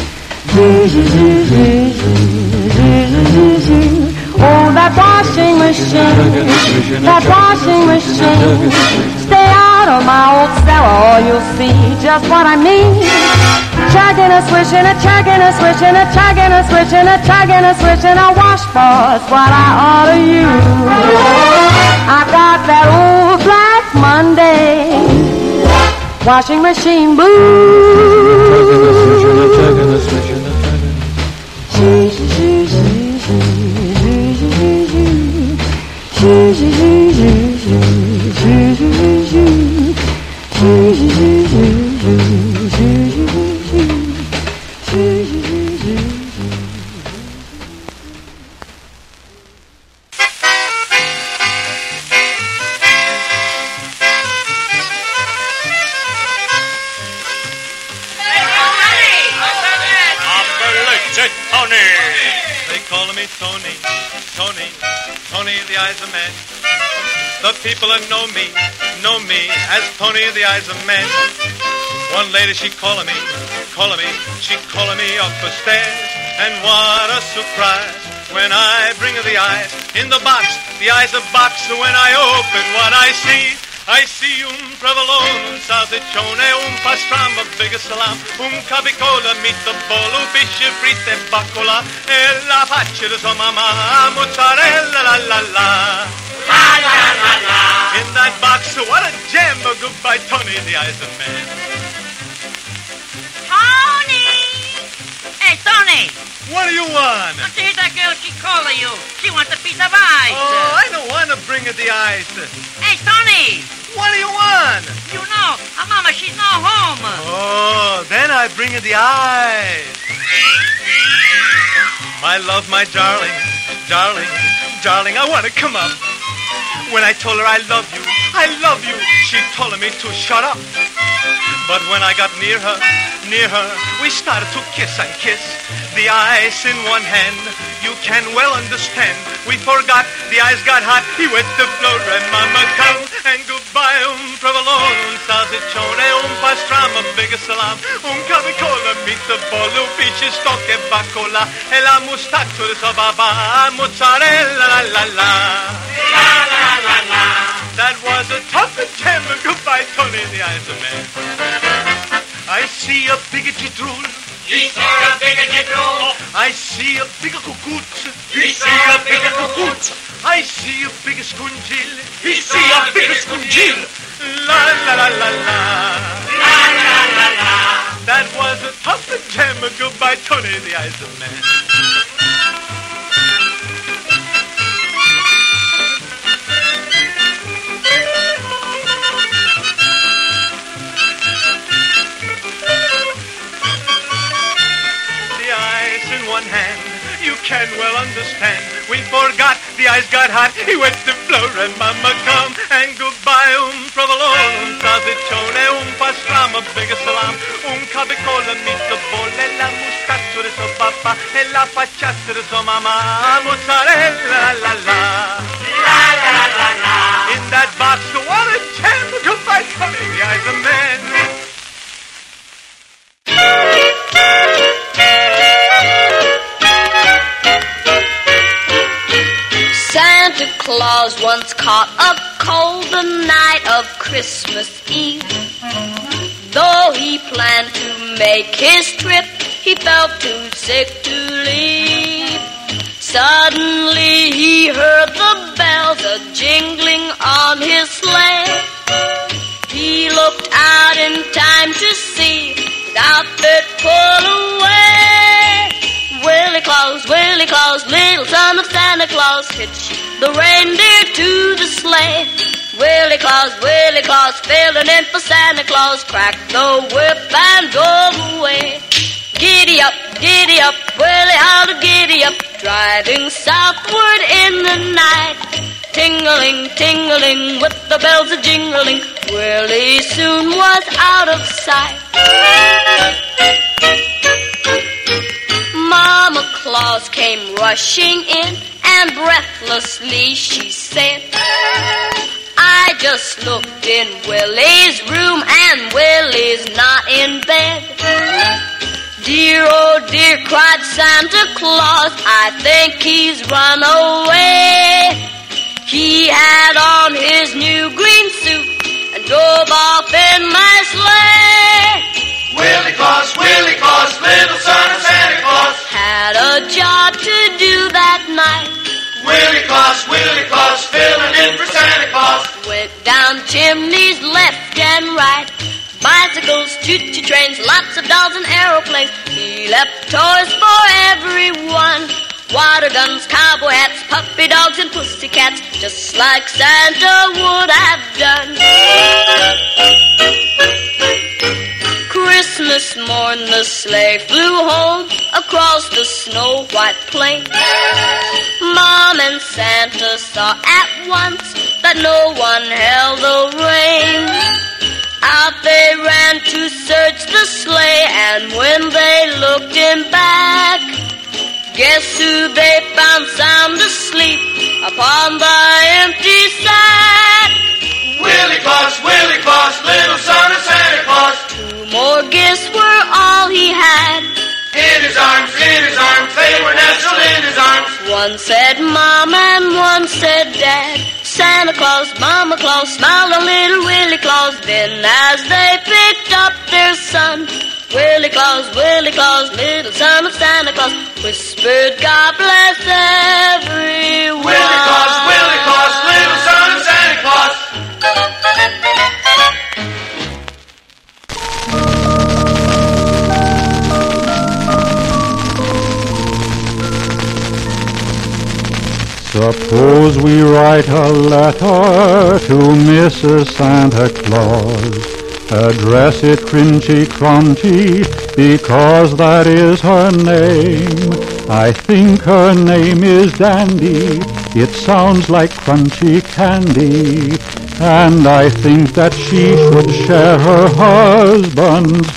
Oh, that washing machine, that washing machine. Stay out of my old cellar or you'll see just what I mean. Chugging a swishing, a chugging a swishing, a chugging a swishing, a chugging a swishing. A washboard's what I ought to use. I've got that old black Monday washing machine blues. Chugging a swishing a chugging a Tony, Tony, Tony the eyes of men. The people that know me, know me as Tony the eyes of men. One lady she calling me, calling me, she calling me up the stairs. And what a surprise when I bring her the eyes in the box, the eyes of box. When I open what I see, I see un provolone, un salsiccione, un pastrama, big salam, un capicola, meatball, fish fritte, baccola, e la faccia di sua mamma, mozzarella, la la la. La la la la. In that box, what a gem, a goodbye, Tony, the eyes of man. Tony! Hey, Tony! What do you want? Don't you hear that girl? She calling you. She wants a piece of ice. Oh, I don't want to bring her the ice. Hey, Tony! What do you want? You know, her mama, she's not home. Oh, then I bring her the ice. My love, my darling, darling, darling, I want to come up. When I told her I love you, I love you, she told me to shut up. But when I got near her, near her, we started to kiss and kiss. The ice in one hand, you can well understand. We forgot, the ice got hot, he wet the floor, and mama come, and goodbye, un provolone, un salsiccione, un pastrama, big salam, un capicola, meatball, un fish stock, e baccola, e la mustaccio di sua babà, mozzarella, la la la. La la la la. That was a tough gem, goodbye, Tony, the eyes of man. I see a bigoted drool. He see a bigoted drool. I see a bigger cuckoo. He see a bigger cuckoo. I see a bigger scungil. He see a bigger scungil. La la la la la. La la la la. That was a tough gem, goodbye, Tony, the eyes of man. One hand, you can well understand. We forgot, the ice got hot, he went to floor, and mama come, and goodbye, un provolone, un salsiccione, un pastrama, big salam, un capicola, meatball, e la mustaccio di suo papà, e la facciata di sua mamma, mozzarella, la la. La la la la. In that box, what a gem, goodbye, Tony, the eyes of men. Santa Claus once caught a cold the night of Christmas Eve. Though he planned to make his trip, he felt too sick to leave. Suddenly he heard the bells a-jingling on his sleigh. He looked out in time to see his outfit pull away. Willie Claus, Willie Claus, little son of Santa Claus, hitch the reindeer to the sleigh. Willie Claus, Willie Claus, filling in for Santa Claus, cracked the whip and drove away. Giddy up, giddy up, Willie, how to giddy up, driving southward in the night. Tingling, tingling, with the bells a-jingling, Willie soon was out of sight. Mama Claus came rushing in, and breathlessly she said, I just looked in Willie's room, and Willie's not in bed. Dear, oh dear, cried Santa Claus, I think he's run away. He had on his new green suit and drove off in my sleigh. Willie Claus, Willie Claus, little son of Santa Claus, had a job to do that night. Willie Claus, Willie Claus, filling in for Santa Claus. Went down chimneys left and right. By choo-choo trains, lots of dolls and aeroplanes. He left toys for everyone. Water guns, cowboy hats, puppy dogs, and pussy cats, just like Santa would have done. Christmas morn, the sleigh flew home across the snow-white plain. Mom and Santa saw at once that no one held the rein. Out they ran to search the sleigh, and when they looked in back, guess who they found sound asleep upon the empty sack? Willie Claus, Willie Claus, little son of Santa Claus. Two more gifts were all he had. In his arms, in his arms, they were nestled in his arms. One said Mom and one said Dad. Santa Claus, Mama Claus smiled on little Willie Claus. Then as they picked up their son, Willie Claus, Willie Claus, little son of Santa Claus, whispered, God bless everyone. Willie Claus, Willie Claus, little son of Santa Claus. Suppose we write a letter to Missus Santa Claus. Address it Crunchy Crunchy, because that is her name. I think her name is Dandy. It sounds like crunchy candy. And I think that she should share her husband's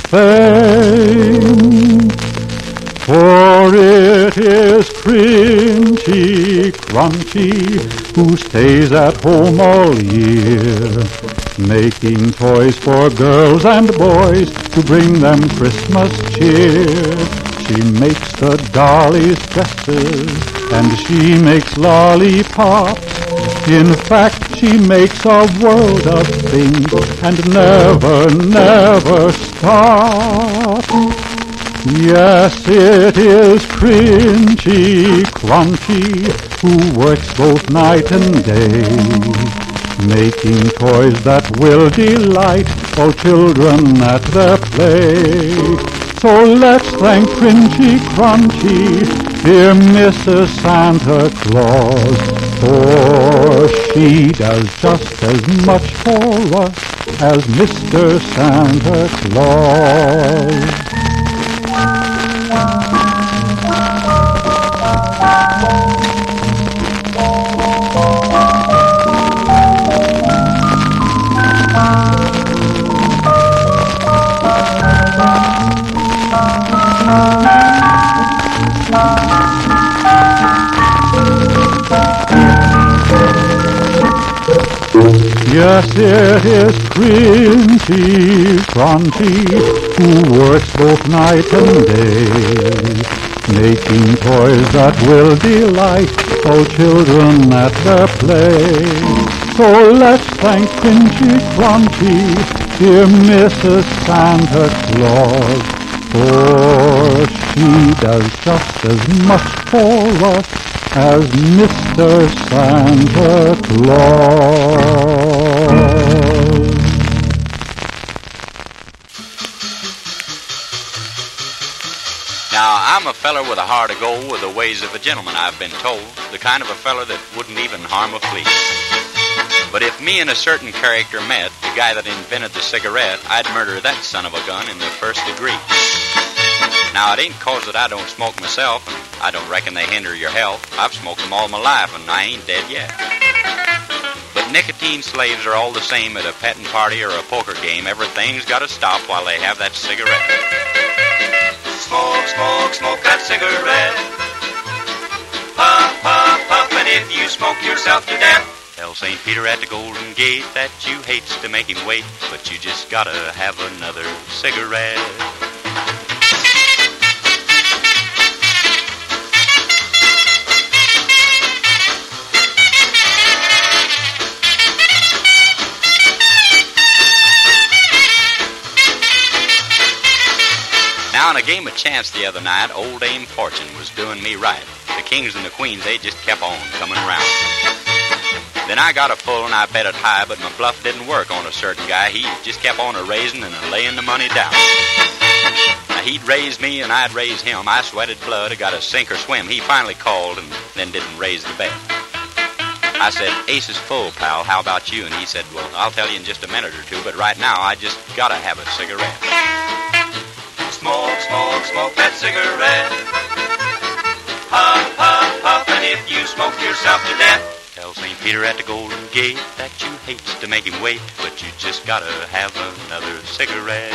fame. For it is Crunchy Crunchy who stays at home all year, making toys for girls and boys to bring them Christmas cheer. She makes the dollies dresses, and she makes lollipops. In fact, she makes a world of things and never, never stops. Yes, it is Crunchy Crunchy who works both night and day, making toys that will delight all children at their play. So let's thank Crunchy Crunchy, dear Missus Santa Claus, for she does just as much for us as Mister Santa Claus. Yes, it is Crunchy Crunchy who works both night and day, making toys that will delight all children at their play. So let's thank Crunchy Crunchy, dear Missus Santa Claus, for she does just as much for us as Mister Santa Claus. Now, I'm a feller with a heart of gold, with the ways of a gentleman, I've been told, the kind of a feller that wouldn't even harm a flea. But if me and a certain character met, the guy that invented the cigarette, I'd murder that son of a gun in the first degree. Now, it ain't 'cause that I don't smoke myself, and I don't reckon they hinder your health. I've smoked them all my life, and I ain't dead yet. But nicotine slaves are all the same at a petting party or a poker game. Everything's got to stop while they have that cigarette. Smoke, smoke, smoke that cigarette. Puff, puff, puff, and if you smoke yourself to death, tell Saint Peter at the Golden Gate that you hates to make him wait, but you just gotta have another cigarette. Now, in a game of chance the other night, old Dame Fortune was doing me right. The kings and the queens, they just kept on coming around. Then I got a pull and I bet it high, but my bluff didn't work on a certain guy. He just kept on a-raising and a-laying the money down. Now, he'd raise me and I'd raise him. I sweated blood. I got a sink or swim. He finally called and then didn't raise the bet. I said, ace is full, pal. How about you? And he said, well, I'll tell you in just a minute or two, but right now I just gotta have a cigarette. Smoke, smoke, smoke that cigarette. Puff, puff, puff, and if you smoke yourself to death, tell Saint Peter at the Golden Gate that you hate to make him wait, but you just gotta have another cigarette.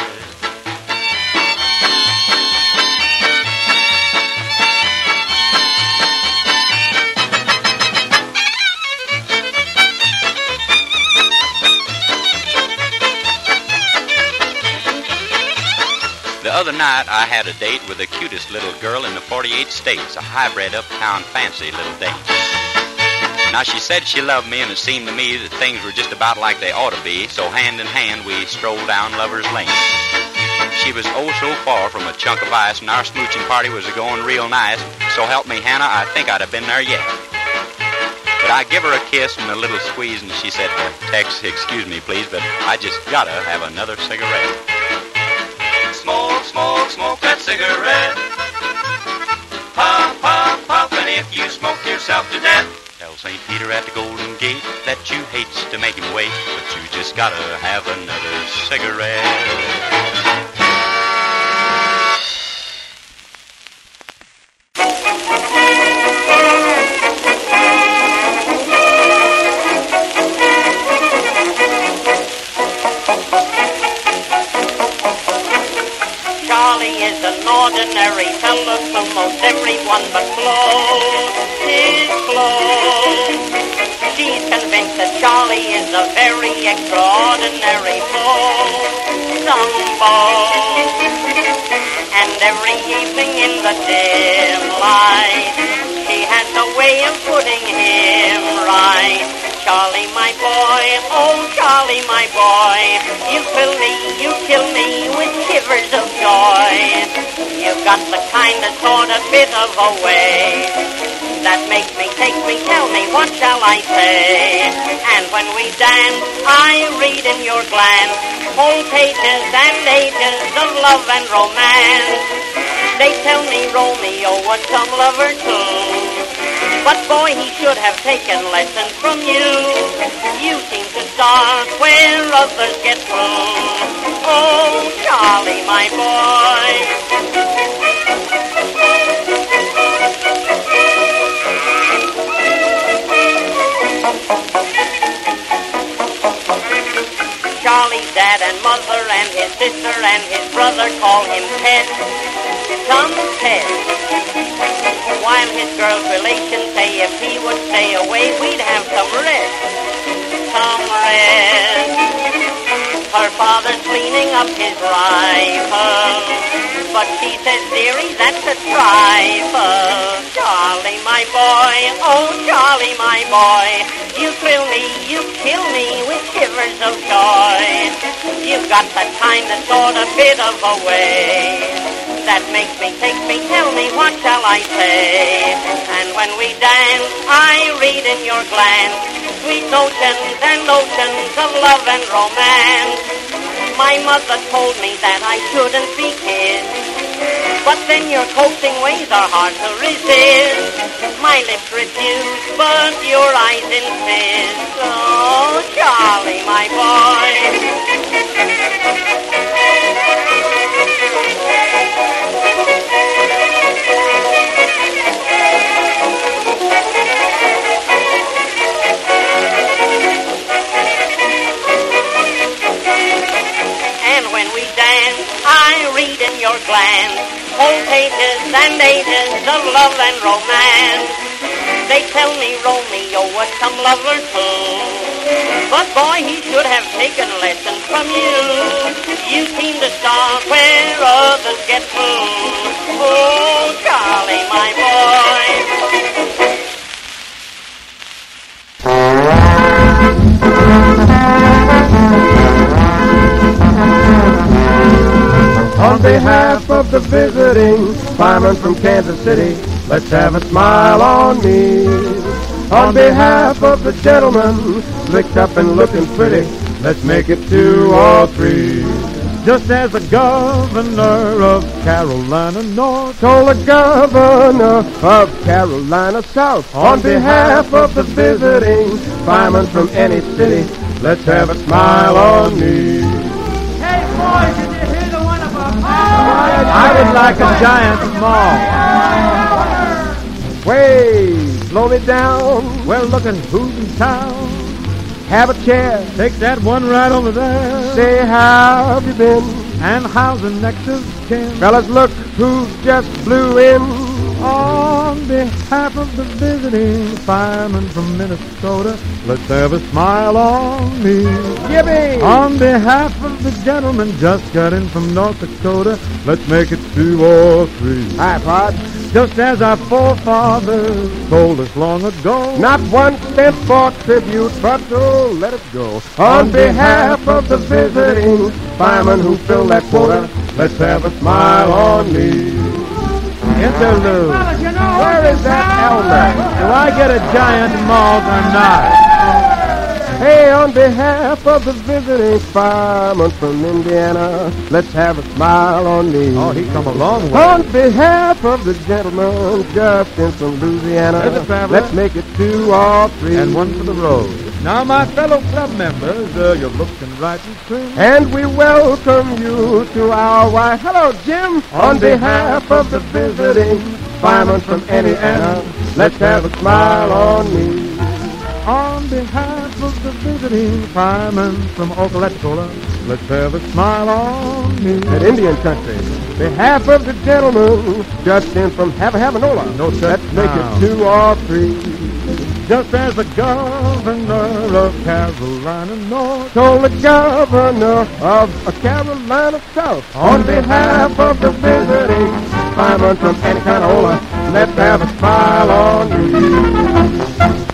The other night I had a date with the cutest little girl in the forty-eight states, a hybrid uptown fancy little date. Now she said she loved me, and it seemed to me that things were just about like they ought to be, so hand in hand we strolled down Lover's Lane. She was oh so far from a chunk of ice, and our smooching party was going real nice, so help me Hannah, I think I'd have been there yet. But I give her a kiss and a little squeeze, and she said, Tex, excuse me please, but I just gotta have another cigarette. Smoke, smoke, smoke that cigarette. Puff, puff, puff, and if you smoke yourself to death, tell Saint Peter at the Golden Gate that you hates to make him wait, but you just gotta have another cigarette. Ordinary fellow to most everyone but blows his clothes. She's convinced that Charlie is a very extraordinary Dumbo. And every evening in the dim light, she has a way of putting him right. Charlie, my boy, oh, Charlie, my boy, you fill me, you kill me with shivers of joy. You've got the kind of sort of bit of a way that makes me, take me, tell me, what shall I say? And when we dance, I read in your glance whole pages and ages of love and romance. They tell me Romeo was some lover too, but boy, he should have taken lessons from you. You seem to start where others get through. Oh, Charlie, my boy. Charlie's dad and mother and his sister and his brother call him Ted. Some Ted. While his girl's relations say if he would stay away, we'd have some rest. Some rest. Her father's cleaning up his rifle, but she says, dearie, that's a trifle. Charlie, my boy, oh, Charlie, my boy, you thrill me, you kill me with shivers of joy. You've got that kind of sort of bit of a way that makes me, take me, tell me, what shall I say? And when we dance, I read in your glance sweet notions and notions of love and romance. My mother told me that I shouldn't be kissed, but then your coaxing ways are hard to resist. My lips refuse, but your eyes insist. Oh, Charlie, my boy. I read in your glance whole pages and ages of love and romance. They tell me Romeo was some lover too, but boy, he should have taken lessons from you. You seem to start where others get through. Oh, Charlie, my boy. On behalf of the visiting fireman from Kansas City, let's have a smile on me. On behalf of the gentlemen, slicked up and looking pretty, let's make it two or three. Just as the governor of Carolina North told the governor of Carolina South, on behalf of the visiting firemen from any city, let's have a smile on me. Hey, boys, did you hear the one above? I would like a giant mall. Way, slow me down. Well, looking who's in town? Have a chair. Take that one right over there. Say, how have you been? And how's the next of kin? Fellas, look who just blew in. On behalf of the visiting fireman from Minnesota, let's have a smile on me. Yippee! On behalf of the gentleman just got in from North Dakota, let's make it two or three. Hi, Pod. Just as our forefathers told us long ago, not one cent for tribute, but oh, let it go. On behalf of the visiting firemen who fill that quota, let's have a smile on me. Interlude. Where is that elder? Do I get a giant malt or not? Hey, on behalf of the visiting fireman from Indiana, let's have a smile on me. Oh, he come a long way. On behalf of the gentleman just in from Louisiana, let's make it two or three. And one for the road. Now, my fellow club members, uh, you're looking right and trim. And we welcome you to our white. Hello, Jim. On behalf of the visiting fireman from Indiana, let's have a smile on me. On behalf of the visiting fireman from Okaletola, let's have a smile on me. That Indian country. Behalf of the gentleman just in from Havanola, no let's make it two or three. Just as the governor of Carolina North told the governor of Carolina South, on behalf of the visiting fireman from Anacanola, let's have a smile on you.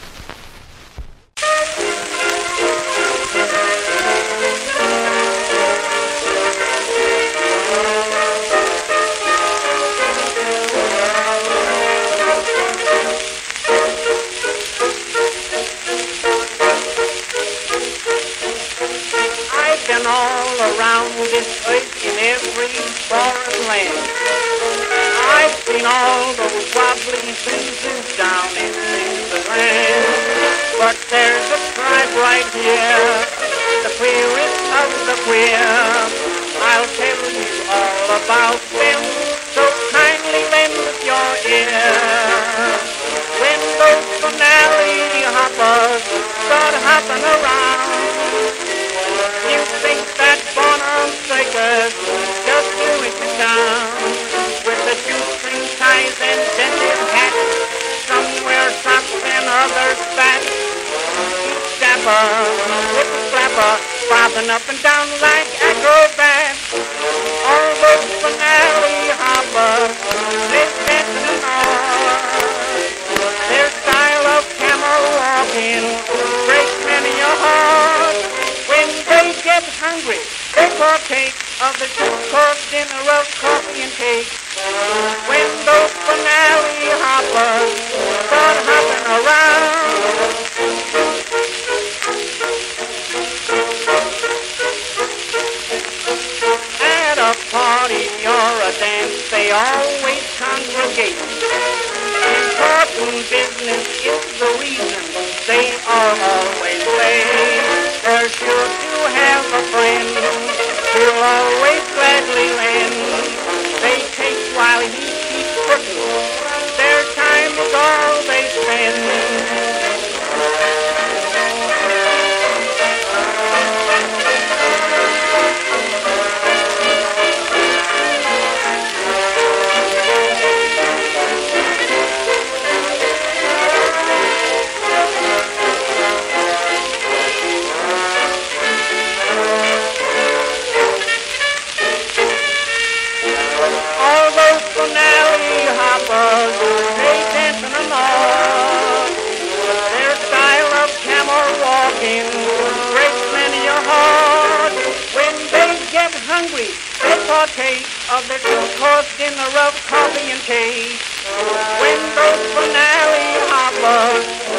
Up and down like acrobats. All those finale hoppers, they set the north. Their style of camel walking breaks many a heart. When they get hungry, they partake of the two-course dinner of coffee and cake. When those finale hoppers start hopping around, they always congregate. Important business is the reason they are always late. They're sure to have a friend who'll always gladly lend. They take while he keeps cooking. Their time is all they spend. Hungry, they partake of their two-course dinner of coffee and cake. When those finale hoppers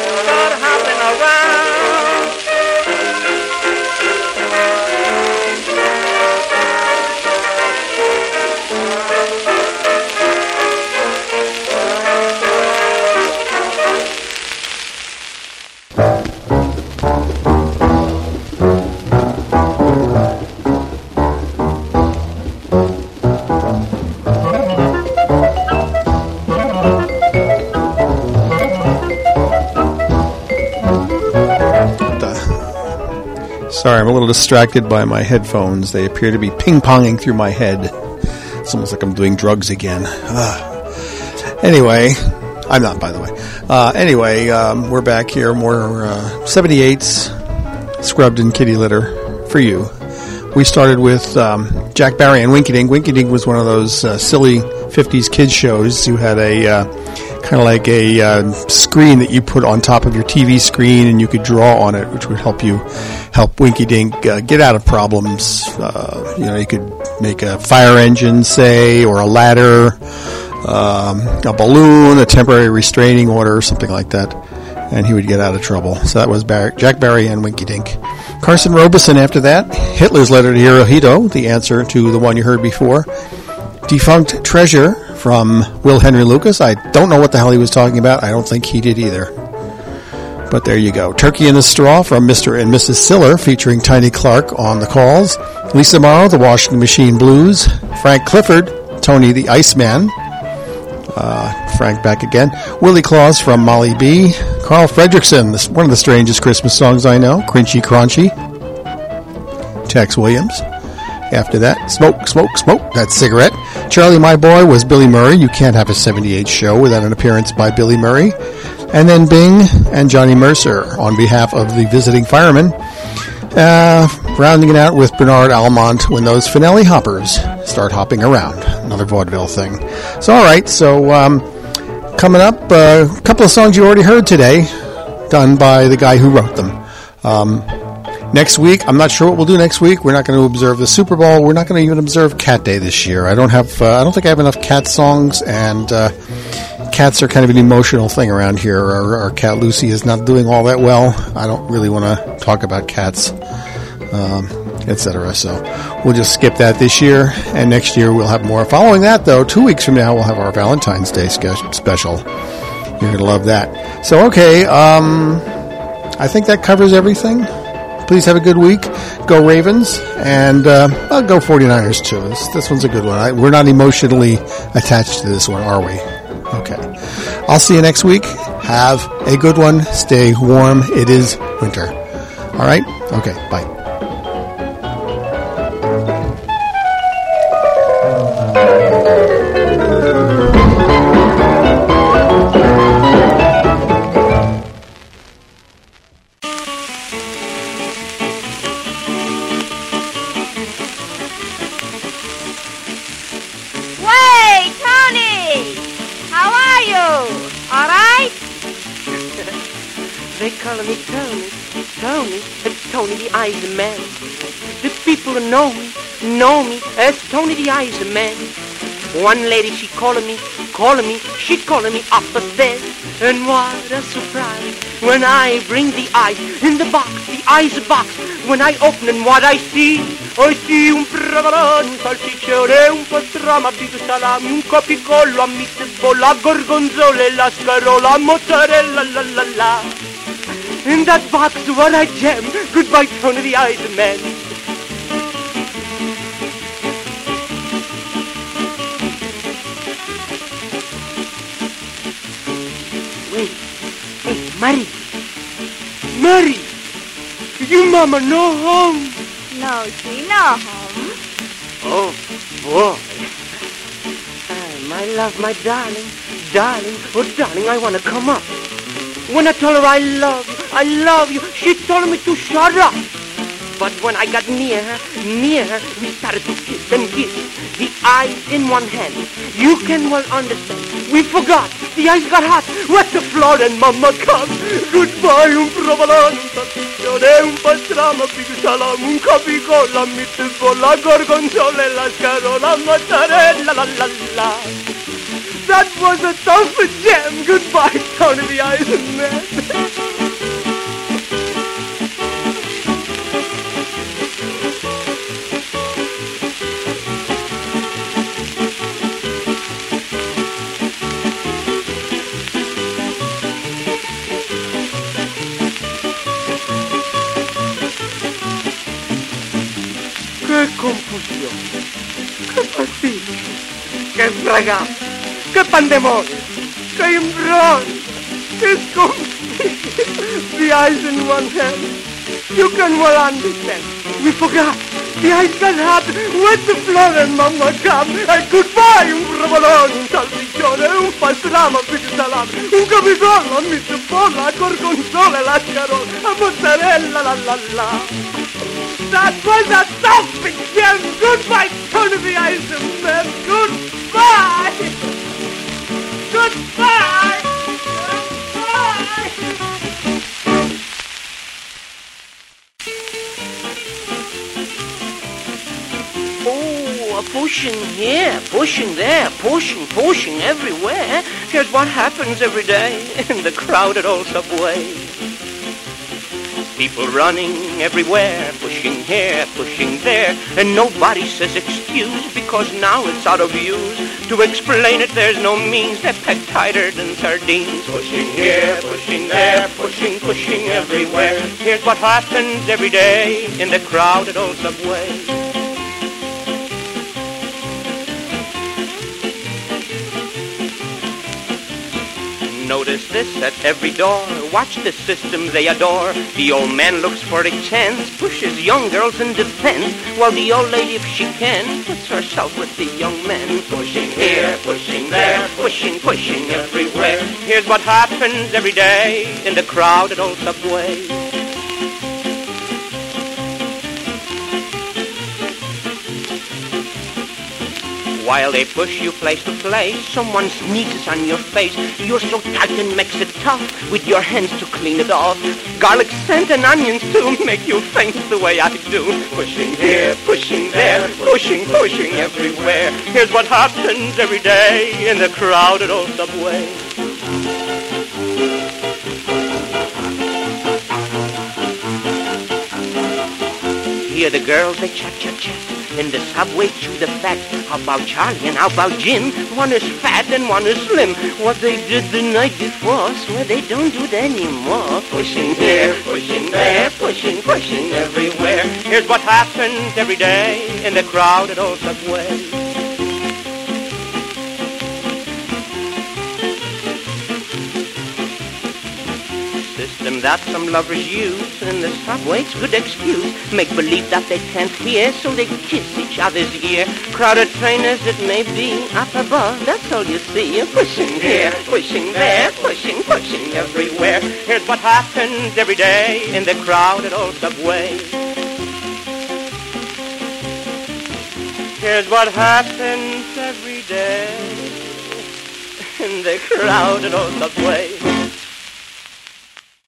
Sorry, I'm a little distracted by my headphones. They appear to be ping-ponging through my head. It's almost like I'm doing drugs again. Ugh. Anyway, I'm not, by the way. Uh, anyway, um, we're back here. More uh, seventy-eights scrubbed in kitty litter for you. We started with um, Jack Barry and Winky Dink. Winky Dink was one of those uh, silly fifties kids shows who had a uh, kind of like a uh, screen that you put on top of your T V screen, and you could draw on it, which would help you help Winky Dink uh, get out of problems. Uh, you know, you could make a fire engine, say, or a ladder, um, a balloon, a temporary restraining order, or something like that, and he would get out of trouble. So that was Bar- Jack Barry and Winky Dink. Carson Robeson after that, Hitler's Letter to Hirohito, the answer to the one you heard before. Defunct Treasure from Will Henry Lucas. I don't know what the hell he was talking about. I don't think he did either. But there you go. Turkey in the Straw from Mister and Missus Siller, featuring Tiny Clark on the calls. Lisa Morrow, The Washington Machine Blues. Frank Clifford, Tony the Iceman. Uh, Frank back again. Willie Claus from Molly B. Carl Fredrickson, this, one of the strangest Christmas songs I know. Crinchy Crunchy. Tex Williams. After that, Smoke, Smoke, Smoke, that cigarette. Charlie My Boy was Billy Murray. You can't have a seventy-eight show without an appearance by Billy Murray. And then Bing and Johnny Mercer on behalf of the visiting firemen. Uh, rounding it out with Bernard Almont, When Those Finelli Hoppers Start Hopping Around. Another vaudeville thing. So, all right, so um, coming up, uh, a couple of songs you already heard today, done by the guy who wrote them. Um, next week, I'm not sure what we'll do next week. We're not going to observe the Super Bowl. We're not going to even observe Cat Day this year. I don't have, uh, I don't think I have enough cat songs, and uh, cats are kind of an emotional thing around here. Our, our cat Lucy is not doing all that well. I don't really want to talk about cats, um, et cetera. So we'll just skip that this year, and next year we'll have more. Following that, though, two weeks from now, we'll have our Valentine's Day ske- special. You're going to love that. So, okay, um, I think that covers everything. Please have a good week. Go Ravens, and uh, I'll go 49ers, too. This, this one's a good one. I, we're not emotionally attached to this one, are we? Okay. I'll see you next week. Have a good one. Stay warm. It is winter. All right? Okay, bye. Tony, Tony, Tony, it's Tony the Ice Man. The people who know me, know me as Tony the Ice Man. One lady, she calling me, calling me, she calling me up the stairs. And what a surprise when I bring the ice in the box, the ice box. When I open and what I see, I see un provolone, un salsiccione, un pastrama, big salami, un capicollo, a meatball, a gorgonzola, la scarola, mozzarella, la la la. In that box, what I jam. Goodbye, Tony the Ice Man. Wait, hey, Mary. Mary, your mama no home? No, she no home. Oh, boy. Ah, my love, my darling, darling, oh, darling, I want to come up. When I told her I love you, I love you, she told me to shut up. But when I got near her, near her, we started to kiss and kiss. The eyes in one hand, you can well understand. We forgot, the eyes got hot, wet the floor and mama comes. Goodbye, un provolone, un salsiccione, un pastrama, big salami, un capicola, meatball, la gorgonzola, la scarola, mozzarella, la la la. That was a tough jam. Goodbye, Tony the Ice Man. Che confusione, che pasticcio, che fragazzo. ¡Qué pandemonio! ¡Qué imbroglio! ¡Qué sconfiggio! The eyes in one hand, You can well understand. We forgot. The ice got hot when the flood and Mama come. And goodbye, un provolone, un salsiccione, un pastrama, più salame, un capitolo, mister Bolla, gorgonzola, la scarola, a mozzarella, la la la. That was a tough picture. Goodbye, turn of the ice and man. Goodbye. Goodbye. Oh, pushing here, pushing there, pushing, pushing everywhere. Here's what happens every day in the crowded old subway. People running everywhere, pushing here, pushing there, and nobody says excuse because now it's out of use. To explain it, there's no means. They're packed tighter than sardines. Pushing here, pushing there, pushing, pushing everywhere. Here's what happens every day in the crowded old subway. Notice this at every door. Watch the system they adore. The old man looks for a chance, pushes young girls in defense, while the old lady, if she can, puts herself with the young man. Pushing here, pushing there, pushing, pushing everywhere. Here's what happens every day in the crowded old subway. While they push you place to place, someone sneezes on your face. You're so tight and makes it tough with your hands to clean it off. Garlic scent and onions too make you faint the way I do. Pushing here, pushing there, pushing, pushing everywhere. Here's what happens every day in the crowded old subway. Hear the girls, they chat, chat, chat. In the subway chew the fat. How about Charlie and how about Jim? One is fat and one is slim. What they did the night before, swear they don't do that anymore. Pushing here, pushing there, pushing, pushing everywhere. Here's what happens every day in the crowded old subway. System that some lovers use in the subway's good excuse. Make believe that they can't hear, so they kiss each other's ear. Crowded train as it may be, up above, that's all you see. Pushing here, pushing there, pushing, pushing everywhere. Here's what happens every day in the crowded old subway. Here's what happens every day in the crowded old subway.